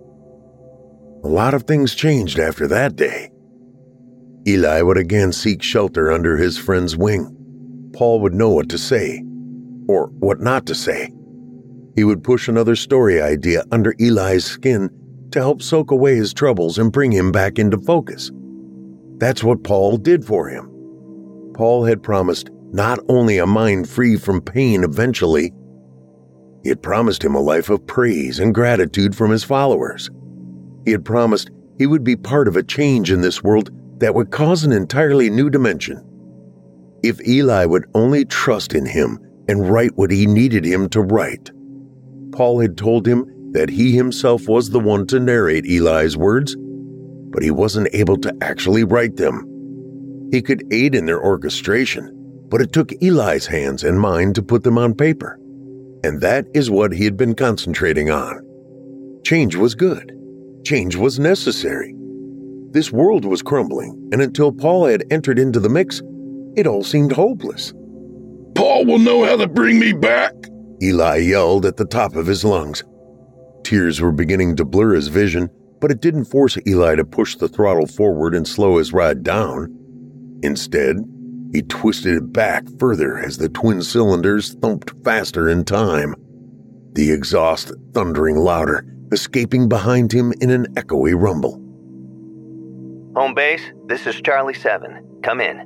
A lot of things changed after that day. Eli would again seek shelter under his friend's wing. Paul would know what to say, or what not to say. He would push another story idea under Eli's skin to help soak away his troubles and bring him back into focus. That's what Paul did for him. Paul had promised not only a mind free from pain eventually, he had promised him a life of praise and gratitude from his followers. He had promised he would be part of a change in this world that would cause an entirely new dimension. If Eli would only trust in him and write what he needed him to write. Paul had told him that he himself was the one to narrate Eli's words, but he wasn't able to actually write them. He could aid in their orchestration, but it took Eli's hands and mind to put them on paper. And that is what he had been concentrating on. Change was good. Change was necessary. This world was crumbling, and until Paul had entered into the mix, it all seemed hopeless. Paul will know how to bring me back, Eli yelled at the top of his lungs. Tears were beginning to blur his vision, but it didn't force Eli to push the throttle forward and slow his ride down. Instead, he twisted it back further as the twin cylinders thumped faster in time. The exhaust thundering louder, escaping behind him in an echoey rumble. Home base, this is Charlie seven. Come in.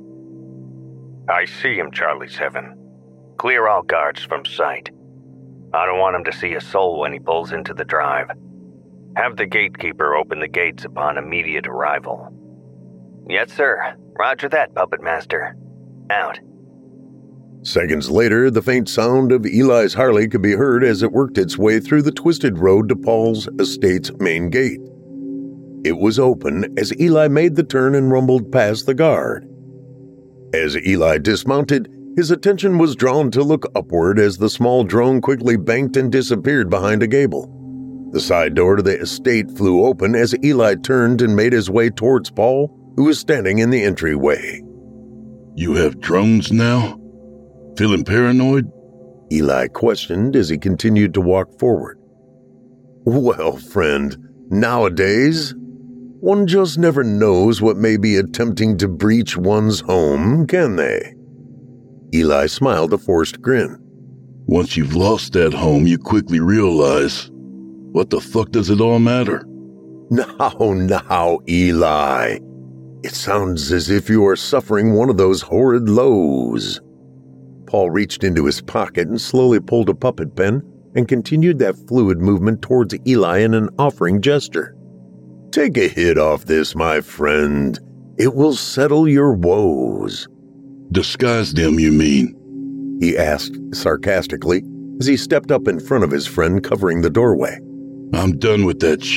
I see him, Charlie seven. Clear all guards from sight. I don't want him to see a soul when he pulls into the drive. Have the gatekeeper open the gates upon immediate arrival. Yes, sir. Roger that, Puppet Master. Out. Seconds later, the faint sound of Eli's Harley could be heard as it worked its way through the twisted road to Paul's estate's main gate. It was open as Eli made the turn and rumbled past the guard. As Eli dismounted, his attention was drawn to look upward as the small drone quickly banked and disappeared behind a gable. The side door to the estate flew open as Eli turned and made his way towards Paul, who was standing in the entryway. You have drones now? Feeling paranoid? Eli questioned as he continued to walk forward. Well, friend, nowadays, one just never knows what may be attempting to breach one's home, can they? Eli smiled a forced grin. Once you've lost that home, you quickly realize, what the fuck does it all matter? Now, now, Eli. It sounds as if you are suffering one of those horrid lows. Paul reached into his pocket and slowly pulled a puppet pen and continued that fluid movement towards Eli in an offering gesture. Take a hit off this, my friend. It will settle your woes. Disguise them, you mean? He asked sarcastically as he stepped up in front of his friend covering the doorway. I'm done with that shit.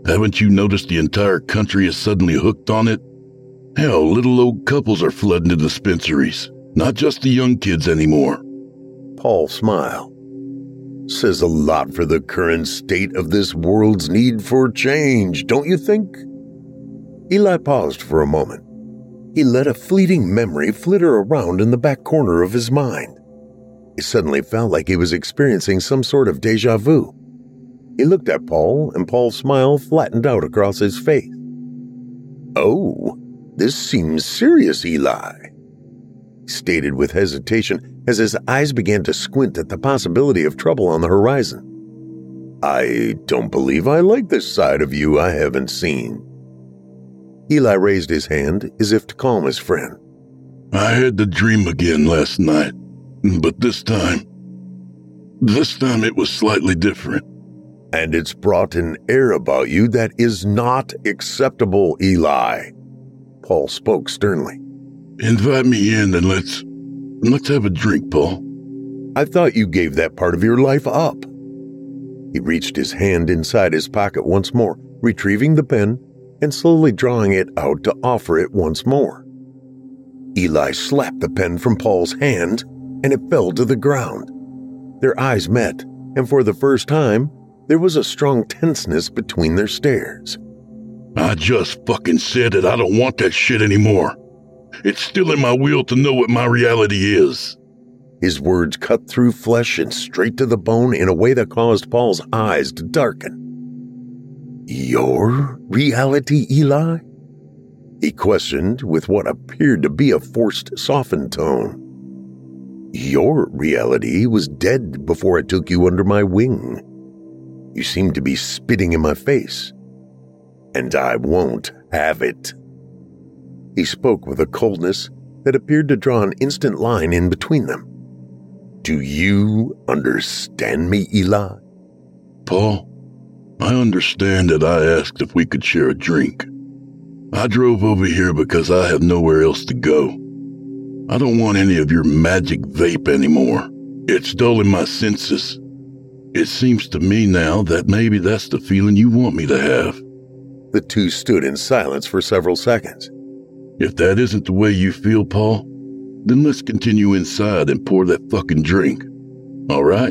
Haven't you noticed the entire country is suddenly hooked on it? Hell, little old couples are flooding the dispensaries, not just the young kids anymore. Paul smiled. Says a lot for the current state of this world's need for change, don't you think? Eli paused for a moment. He let a fleeting memory flitter around in the back corner of his mind. He suddenly felt like he was experiencing some sort of deja vu. He looked at Paul, and Paul's smile flattened out across his face. Oh, this seems serious, Eli, he stated with hesitation as his eyes began to squint at the possibility of trouble on the horizon. I don't believe I like this side of you I haven't seen. Eli raised his hand as if to calm his friend. I had the dream again last night, but this time, this time it was slightly different. And it's brought an air about you that is not acceptable, Eli. Paul spoke sternly. Invite me in and let's, let's have a drink, Paul. I thought you gave that part of your life up. He reached his hand inside his pocket once more, retrieving the pen and slowly drawing it out to offer it once more. Eli slapped the pen from Paul's hand, and it fell to the ground. Their eyes met, and for the first time, there was a strong tenseness between their stares. I just fucking said that I don't want that shit anymore. It's still in my will to know what my reality is. His words cut through flesh and straight to the bone in a way that caused Paul's eyes to darken. Your reality, Eli? He questioned with what appeared to be a forced, softened tone. Your reality was dead before I took you under my wing. You seem to be spitting in my face, and I won't have it. He spoke with a coldness that appeared to draw an instant line in between them. Do you understand me, Eli? Paul, I understand that I asked if we could share a drink. I drove over here because I have nowhere else to go. I don't want any of your magic vape anymore. It's dulling my senses. It seems to me now that maybe that's the feeling you want me to have. The two stood in silence for several seconds. If that isn't the way you feel, Paul, then let's continue inside and pour that fucking drink. All right?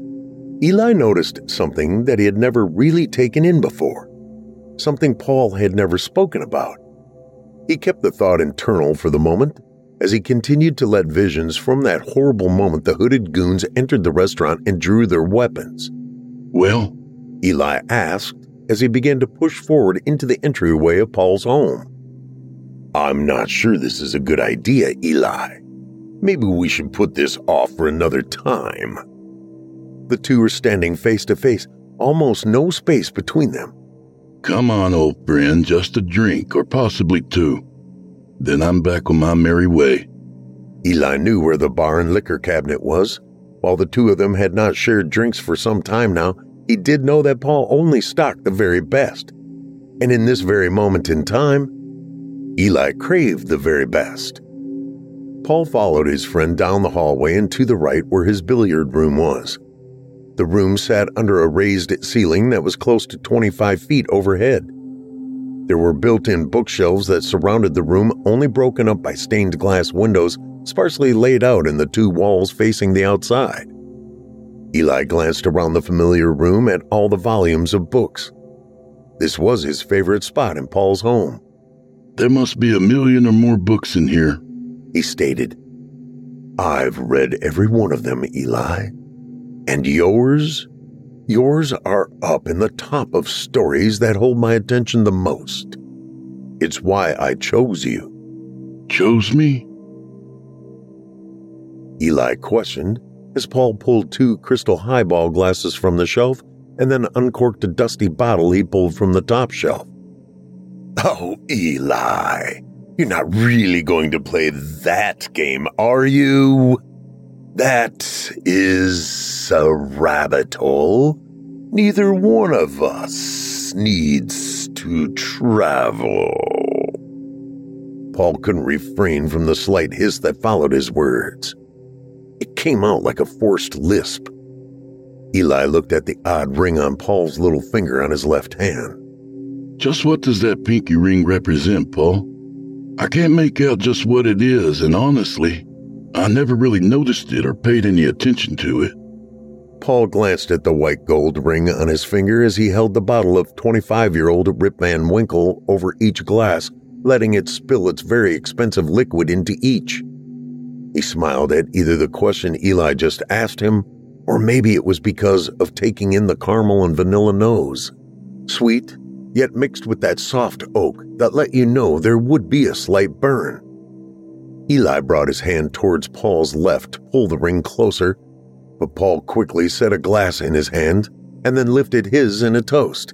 Eli noticed something that he had never really taken in before, something Paul had never spoken about. He kept the thought internal for the moment as he continued to let visions from that horrible moment the hooded goons entered the restaurant and drew their weapons. Well? Eli asked as he began to push forward into the entryway of Paul's home. I'm not sure this is a good idea, Eli. Maybe we should put this off for another time. The two were standing face to face, almost no space between them. Come on, old friend, just a drink, or possibly two. Then I'm back on my merry way. Eli knew where the bar and liquor cabinet was. While the two of them had not shared drinks for some time now, he did know that Paul only stocked the very best. And in this very moment in time, Eli craved the very best. Paul followed his friend down the hallway and to the right where his billiard room was. The room sat under a raised ceiling that was close to twenty-five feet overhead. There were built-in bookshelves that surrounded the room, only broken up by stained glass windows sparsely laid out in the two walls facing the outside. Eli glanced around the familiar room at all the volumes of books. This was his favorite spot in Paul's home. There must be a million or more books in here, he stated. I've read every one of them, Eli. And yours? Yours are up in the top of stories that hold my attention the most. It's why I chose you. Chose me? Eli questioned as Paul pulled two crystal highball glasses from the shelf and then uncorked a dusty bottle he pulled from the top shelf. Oh, Eli, you're not really going to play that game, are you? That is a rabbit hole. Neither one of us needs to travel. Paul couldn't refrain from the slight hiss that followed his words. It came out like a forced lisp. Eli looked at the odd ring on Paul's little finger on his left hand. Just what does that pinky ring represent, Paul? I can't make out just what it is, and honestly, I never really noticed it or paid any attention to it. Paul glanced at the white gold ring on his finger as he held the bottle of twenty-five-year-old Rip Van Winkle over each glass, letting it spill its very expensive liquid into each. He smiled at either the question Eli just asked him, or maybe it was because of taking in the caramel and vanilla nose. Sweet, yet mixed with that soft oak that let you know there would be a slight burn. Eli brought his hand towards Paul's left to pull the ring closer, but Paul quickly set a glass in his hand and then lifted his in a toast.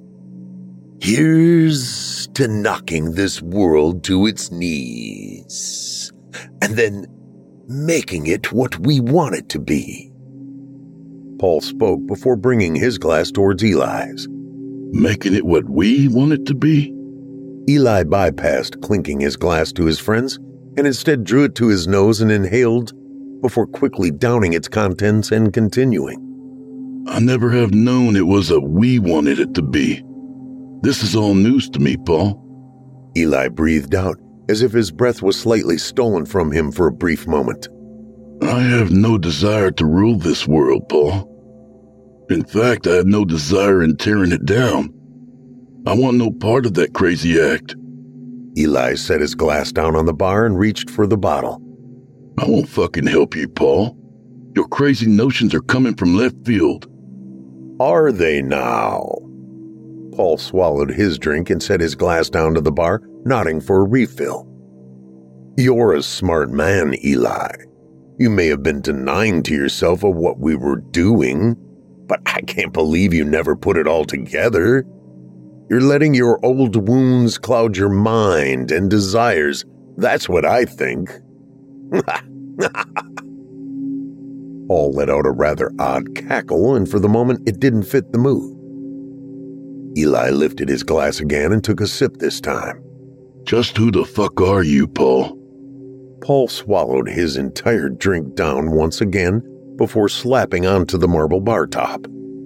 Here's to knocking this world to its knees, and then making it what we want it to be. Paul spoke before bringing his glass towards Eli's. Making it what we want it to be? Eli bypassed clinking his glass to his friends and instead drew it to his nose and inhaled before quickly downing its contents and continuing. I never have known it was a we wanted it to be. This is all news to me, Paul. Eli breathed out as if his breath was slightly stolen from him for a brief moment. I have no desire to rule this world, Paul. In fact, I have no desire in tearing it down. I want no part of that crazy act. Eli set his glass down on the bar and reached for the bottle. I won't fucking help you, Paul. Your crazy notions are coming from left field. Are they now? Paul swallowed his drink and set his glass down to the bar, nodding for a refill. You're a smart man, Eli. You may have been denying to yourself of what we were doing, but I can't believe you never put it all together. You're letting your old wounds cloud your mind and desires. That's what I think. Paul let out a rather odd cackle, and for the moment it didn't fit the mood. Eli lifted his glass again and took a sip this time. Just who the fuck are you, Paul? Paul swallowed his entire drink down once again before slapping onto the marble bar top.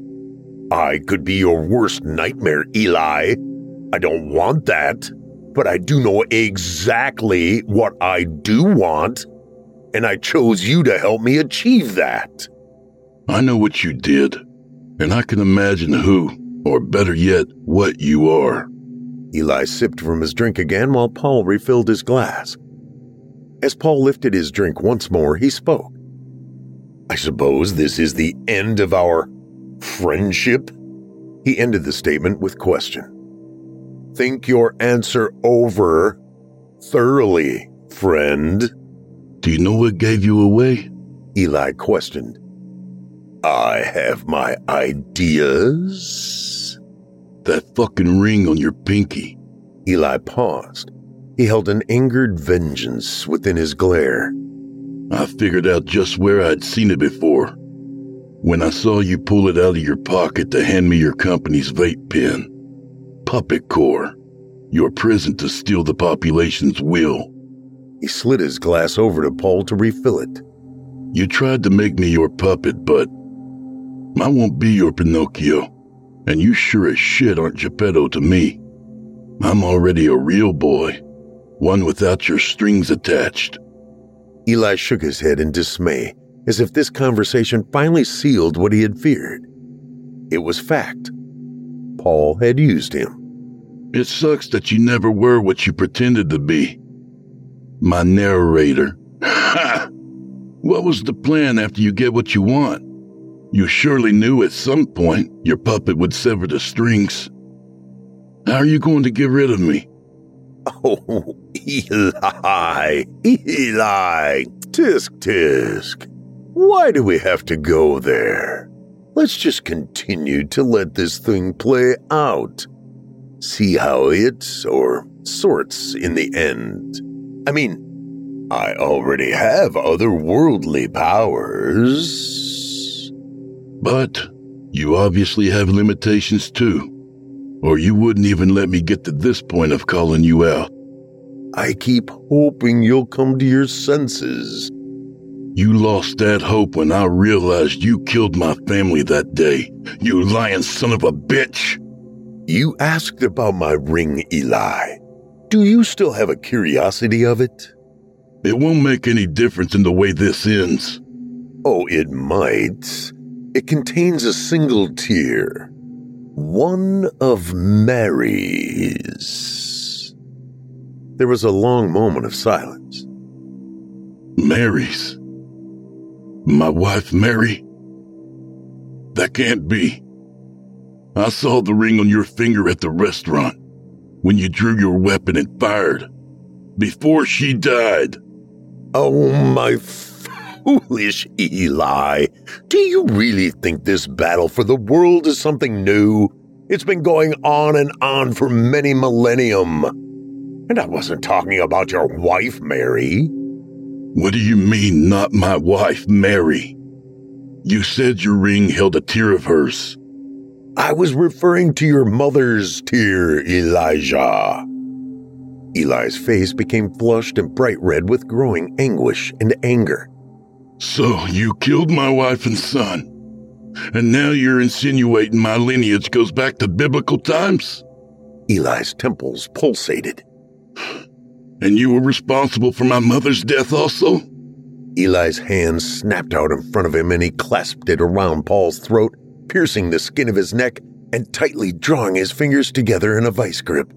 I could be your worst nightmare, Eli. I don't want that, but I do know exactly what I do want, and I chose you to help me achieve that. I know what you did, and I can imagine who, or better yet, what you are. Eli sipped from his drink again while Paul refilled his glass. As Paul lifted his drink once more, he spoke. I suppose this is the end of our friendship? He ended the statement with question. Think your answer over thoroughly, friend. Do you know what gave you away? Eli questioned. I have my ideas. That fucking ring on your pinky. Eli paused. He held an angered vengeance within his glare. I figured out just where I'd seen it before. When I saw you pull it out of your pocket to hand me your company's vape pen. Puppet Core. Your prison to steal the population's will. He slid his glass over to Paul to refill it. You tried to make me your puppet, but I won't be your Pinocchio. And you sure as shit aren't Geppetto to me. I'm already a real boy. One without your strings attached. Eli shook his head in dismay, as if this conversation finally sealed what he had feared. It was fact. Paul had used him. It sucks that you never were what you pretended to be. My narrator. Ha! What was the plan after you get what you want? You surely knew at some point your puppet would sever the strings. How are you going to get rid of me? Oh, Eli, Eli, tisk tisk. Why do we have to go there? Let's just continue to let this thing play out. See how it, or sorts in the end. I mean, I already have otherworldly powers. But you obviously have limitations too. Or you wouldn't even let me get to this point of calling you out. I keep hoping you'll come to your senses. You lost that hope when I realized you killed my family that day. You lying son of a bitch. You asked about my ring, Eli. Do you still have a curiosity of it? It won't make any difference in the way this ends. Oh, it might. It contains a single tear. One of Mary's. There was a long moment of silence. Mary's? My wife, Mary? That can't be. I saw the ring on your finger at the restaurant when you drew your weapon and fired. Before she died. Oh, my foolish Eli. Do you really think this battle for the world is something new? It's been going on and on for many millennium. And I wasn't talking about your wife, Mary. What do you mean, not my wife, Mary? You said your ring held a tear of hers. I was referring to your mother's tear, Elijah. Eli's face became flushed and bright red with growing anguish and anger. So you killed my wife and son, and now you're insinuating my lineage goes back to biblical times? Eli's temples pulsated. And you were responsible for my mother's death also? Eli's hand snapped out in front of him and he clasped it around Paul's throat, piercing the skin of his neck and tightly drawing his fingers together in a vice grip.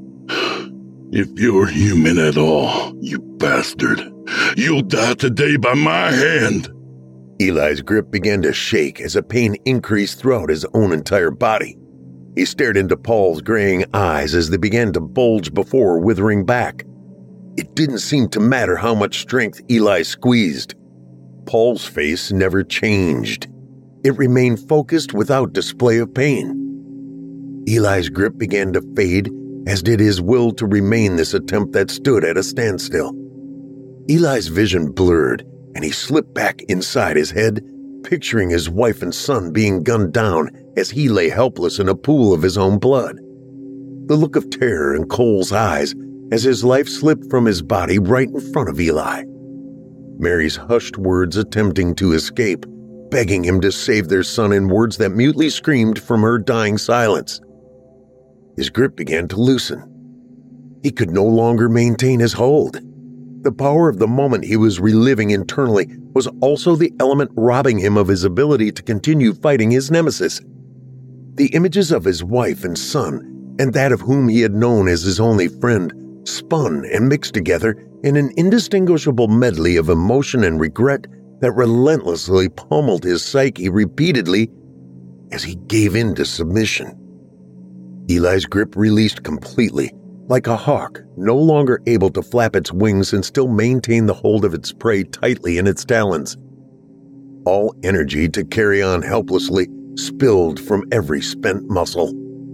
If you're human at all, you bastard, you'll die today by my hand. Eli's grip began to shake as a pain increased throughout his own entire body. He stared into Paul's graying eyes as they began to bulge before withering back. It didn't seem to matter how much strength Eli squeezed. Paul's face never changed. It remained focused without display of pain. Eli's grip began to fade, as did his will to remain this attempt that stood at a standstill. Eli's vision blurred, and he slipped back inside his head, picturing his wife and son being gunned down as he lay helpless in a pool of his own blood. The look of terror in Cole's eyes as his life slipped from his body right in front of Eli. Mary's hushed words attempting to escape, begging him to save their son in words that mutely screamed from her dying silence. His grip began to loosen. He could no longer maintain his hold. The power of the moment he was reliving internally was also the element robbing him of his ability to continue fighting his nemesis. The images of his wife and son, and that of whom he had known as his only friend, spun and mixed together in an indistinguishable medley of emotion and regret that relentlessly pummeled his psyche repeatedly as he gave in to submission. Eli's grip released completely, like a hawk no longer able to flap its wings and still maintain the hold of its prey tightly in its talons. All energy to carry on helplessly spilled from every spent muscle.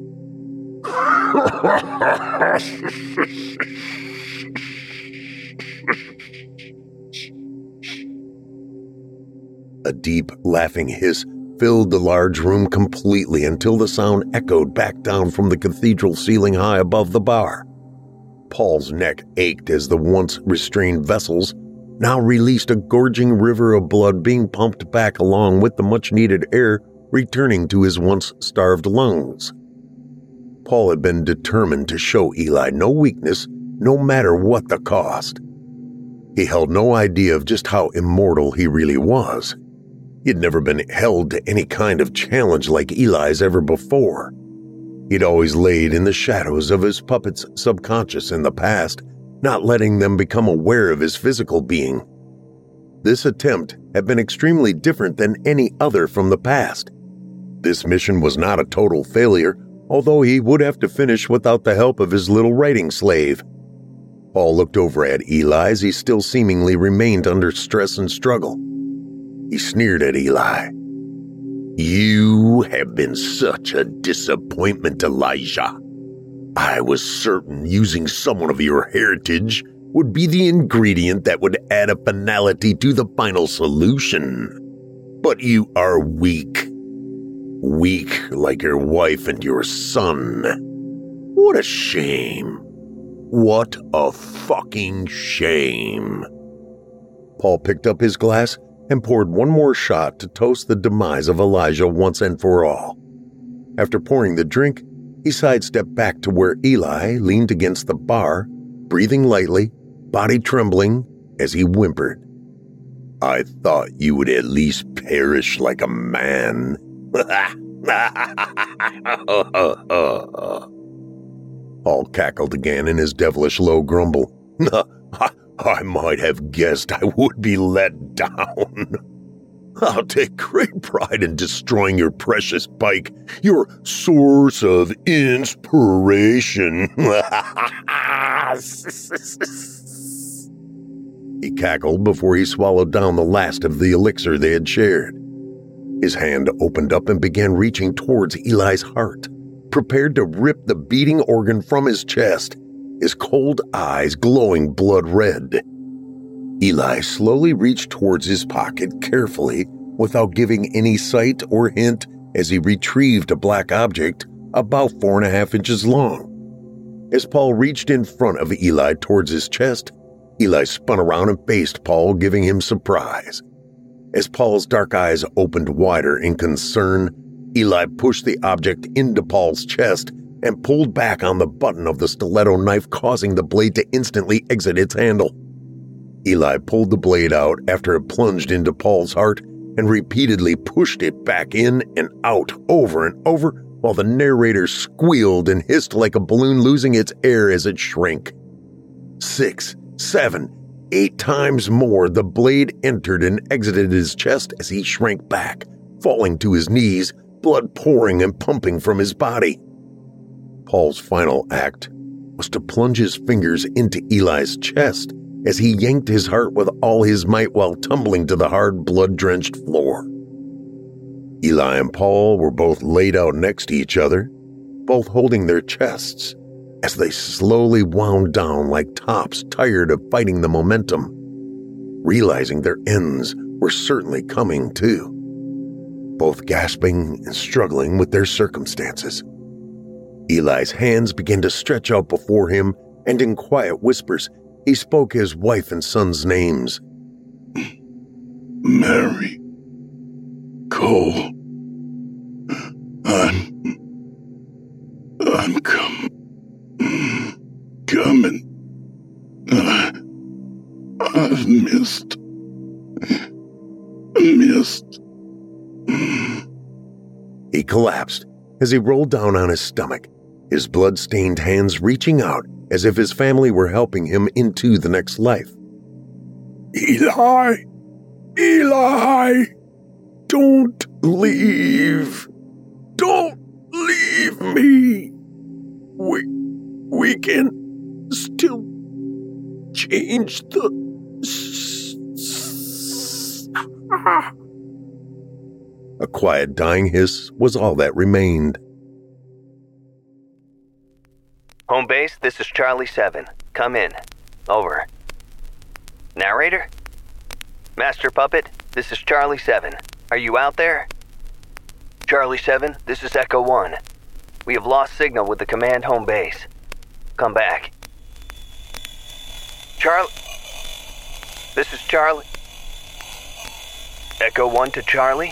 A deep, laughing hiss filled the large room completely until the sound echoed back down from the cathedral ceiling high above the bar. Paul's neck ached as the once restrained vessels now released a gorging river of blood being pumped back along with the much-needed air returning to his once starved lungs. Paul had been determined to show Eli no weakness, no matter what the cost. He held no idea of just how immortal he really was. He had never been held to any kind of challenge like Eli's ever before. He'd always laid in the shadows of his puppet's subconscious in the past, not letting them become aware of his physical being. This attempt had been extremely different than any other from the past. This mission was not a total failure, although he would have to finish without the help of his little writing slave. Paul looked over at Eli as he still seemingly remained under stress and struggle. He sneered at Eli. "You have been such a disappointment, Elijah. I was certain using someone of your heritage would be the ingredient that would add a finality to the final solution. But you are weak. Weak like your wife and your son. What a shame. What a fucking shame." Paul picked up his glass and poured one more shot to toast the demise of Elijah once and for all. After pouring the drink, he sidestepped back to where Eli leaned against the bar, breathing lightly, body trembling as he whimpered. "I thought you would at least perish like a man." Paul cackled again in his devilish low grumble. "I might have guessed I would be let down. I'll take great pride in destroying your precious bike, your source of inspiration." He cackled before he swallowed down the last of the elixir they had shared. His hand opened up and began reaching towards Eli's heart, prepared to rip the beating organ from his chest, his cold eyes glowing blood red. Eli slowly reached towards his pocket carefully, without giving any sight or hint, as he retrieved a black object about four and a half inches long. As Paul reached in front of Eli towards his chest, Eli spun around and faced Paul, giving him surprise. As Paul's dark eyes opened wider in concern, Eli pushed the object into Paul's chest and pulled back on the button of the stiletto knife, causing the blade to instantly exit its handle. Eli pulled the blade out after it plunged into Paul's heart and repeatedly pushed it back in and out over and over while the narrator squealed and hissed like a balloon losing its air as it shrank. Six, seven, eight times more the blade entered and exited his chest as he shrank back, falling to his knees, blood pouring and pumping from his body. Paul's final act was to plunge his fingers into Eli's chest as he yanked his heart with all his might while tumbling to the hard, blood-drenched floor. Eli and Paul were both laid out next to each other, both holding their chests, as they slowly wound down like tops tired of fighting the momentum, realizing their ends were certainly coming too, both gasping and struggling with their circumstances. Eli's hands began to stretch out before him, and in quiet whispers, he spoke his wife and son's names. "Mary, Cole, I'm, I'm com- coming. I, I've missed, missed." He collapsed as he rolled down on his stomach, his blood-stained hands reaching out as if his family were helping him into the next life. "Eli! Eli! Don't leave! Don't leave me! We, we can still change the... A quiet dying hiss was all that remained. Home base, this is Charlie seven. Come in. Over. Narrator? Master Puppet, this is Charlie seven. Are you out there? Charlie seven, this is Echo one. We have lost signal with the command home base. Come back. Charlie... This is Charlie... Echo one to Charlie?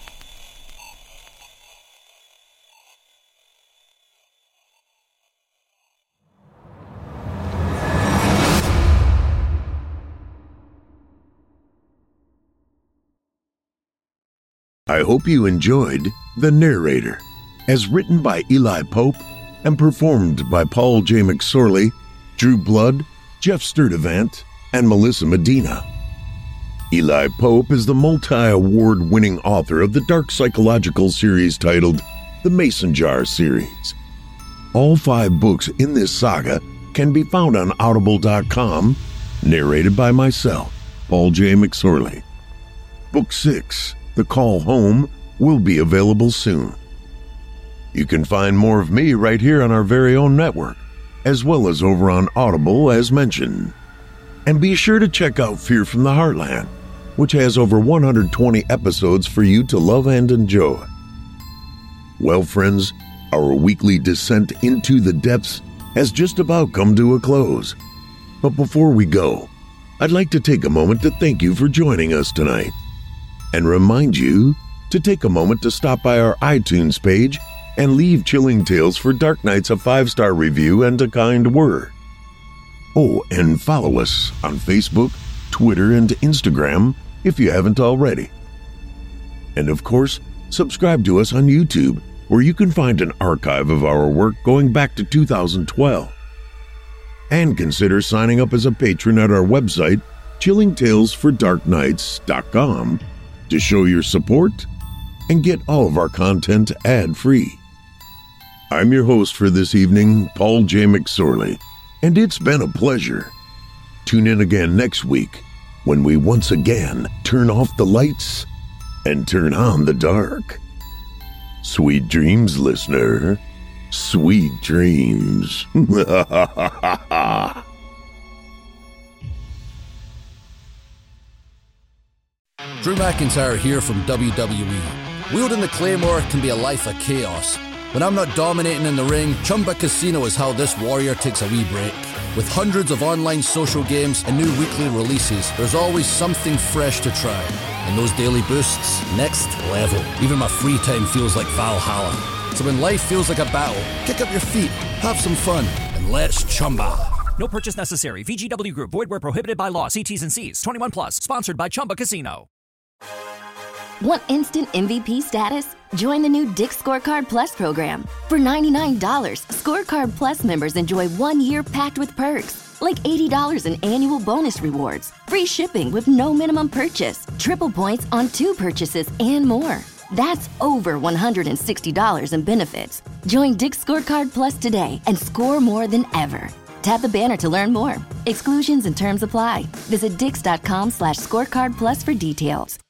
I hope you enjoyed The Narrator, as written by Eli Pope and performed by Paul J. McSorley, Drew Blood, Jeff Sturdivant, and Melissa Medina. Eli Pope is the multi-award-winning author of the dark psychological series titled The Mason Jar series. All five books in this saga can be found on audible dot com, narrated by myself, Paul J. McSorley. Book six, The Call Home, will be available soon. You can find more of me right here on our very own network, as well as over on Audible as mentioned. And be sure to check out Fear from the Heartland, which has over one hundred twenty episodes for you to love and enjoy. Well, friends, our weekly descent into the depths has just about come to a close. But before we go, I'd like to take a moment to thank you for joining us tonight, and remind you to take a moment to stop by our iTunes page and leave Chilling Tales for Dark Nights a five-star review and a kind word. Oh, and follow us on Facebook, Twitter, and Instagram if you haven't already. And of course, subscribe to us on YouTube, where you can find an archive of our work going back to two thousand twelve. And consider signing up as a patron at our website, chilling tales for dark nights dot com, to show your support and get all of our content ad-free. I'm your host for this evening, Paul J. McSorley, and it's been a pleasure. Tune in again next week when we once again turn off the lights and turn on the dark. Sweet dreams, listener. Sweet dreams. Drew McIntyre here from W W E. Wielding the Claymore can be a life of chaos. When I'm not dominating in the ring, Chumba Casino is how this warrior takes a wee break. With hundreds of online social games and new weekly releases, there's always something fresh to try. And those daily boosts, next level. Even my free time feels like Valhalla. So when life feels like a battle, kick up your feet, have some fun, and let's Chumba. No purchase necessary. V G W Group. Void where prohibited by law. See T's and C's. twenty-one plus. Sponsored by Chumba Casino. Want instant M V P status? Join the new Dick's Scorecard Plus program. For ninety-nine dollars, Scorecard Plus members enjoy one year packed with perks, like eighty dollars in annual bonus rewards, free shipping with no minimum purchase, triple points on two purchases, and more. That's over one hundred sixty dollars in benefits. Join Dick's Scorecard Plus today and score more than ever. Tap the banner to learn more. Exclusions and terms apply. Visit dix.com slash scorecard plus for details.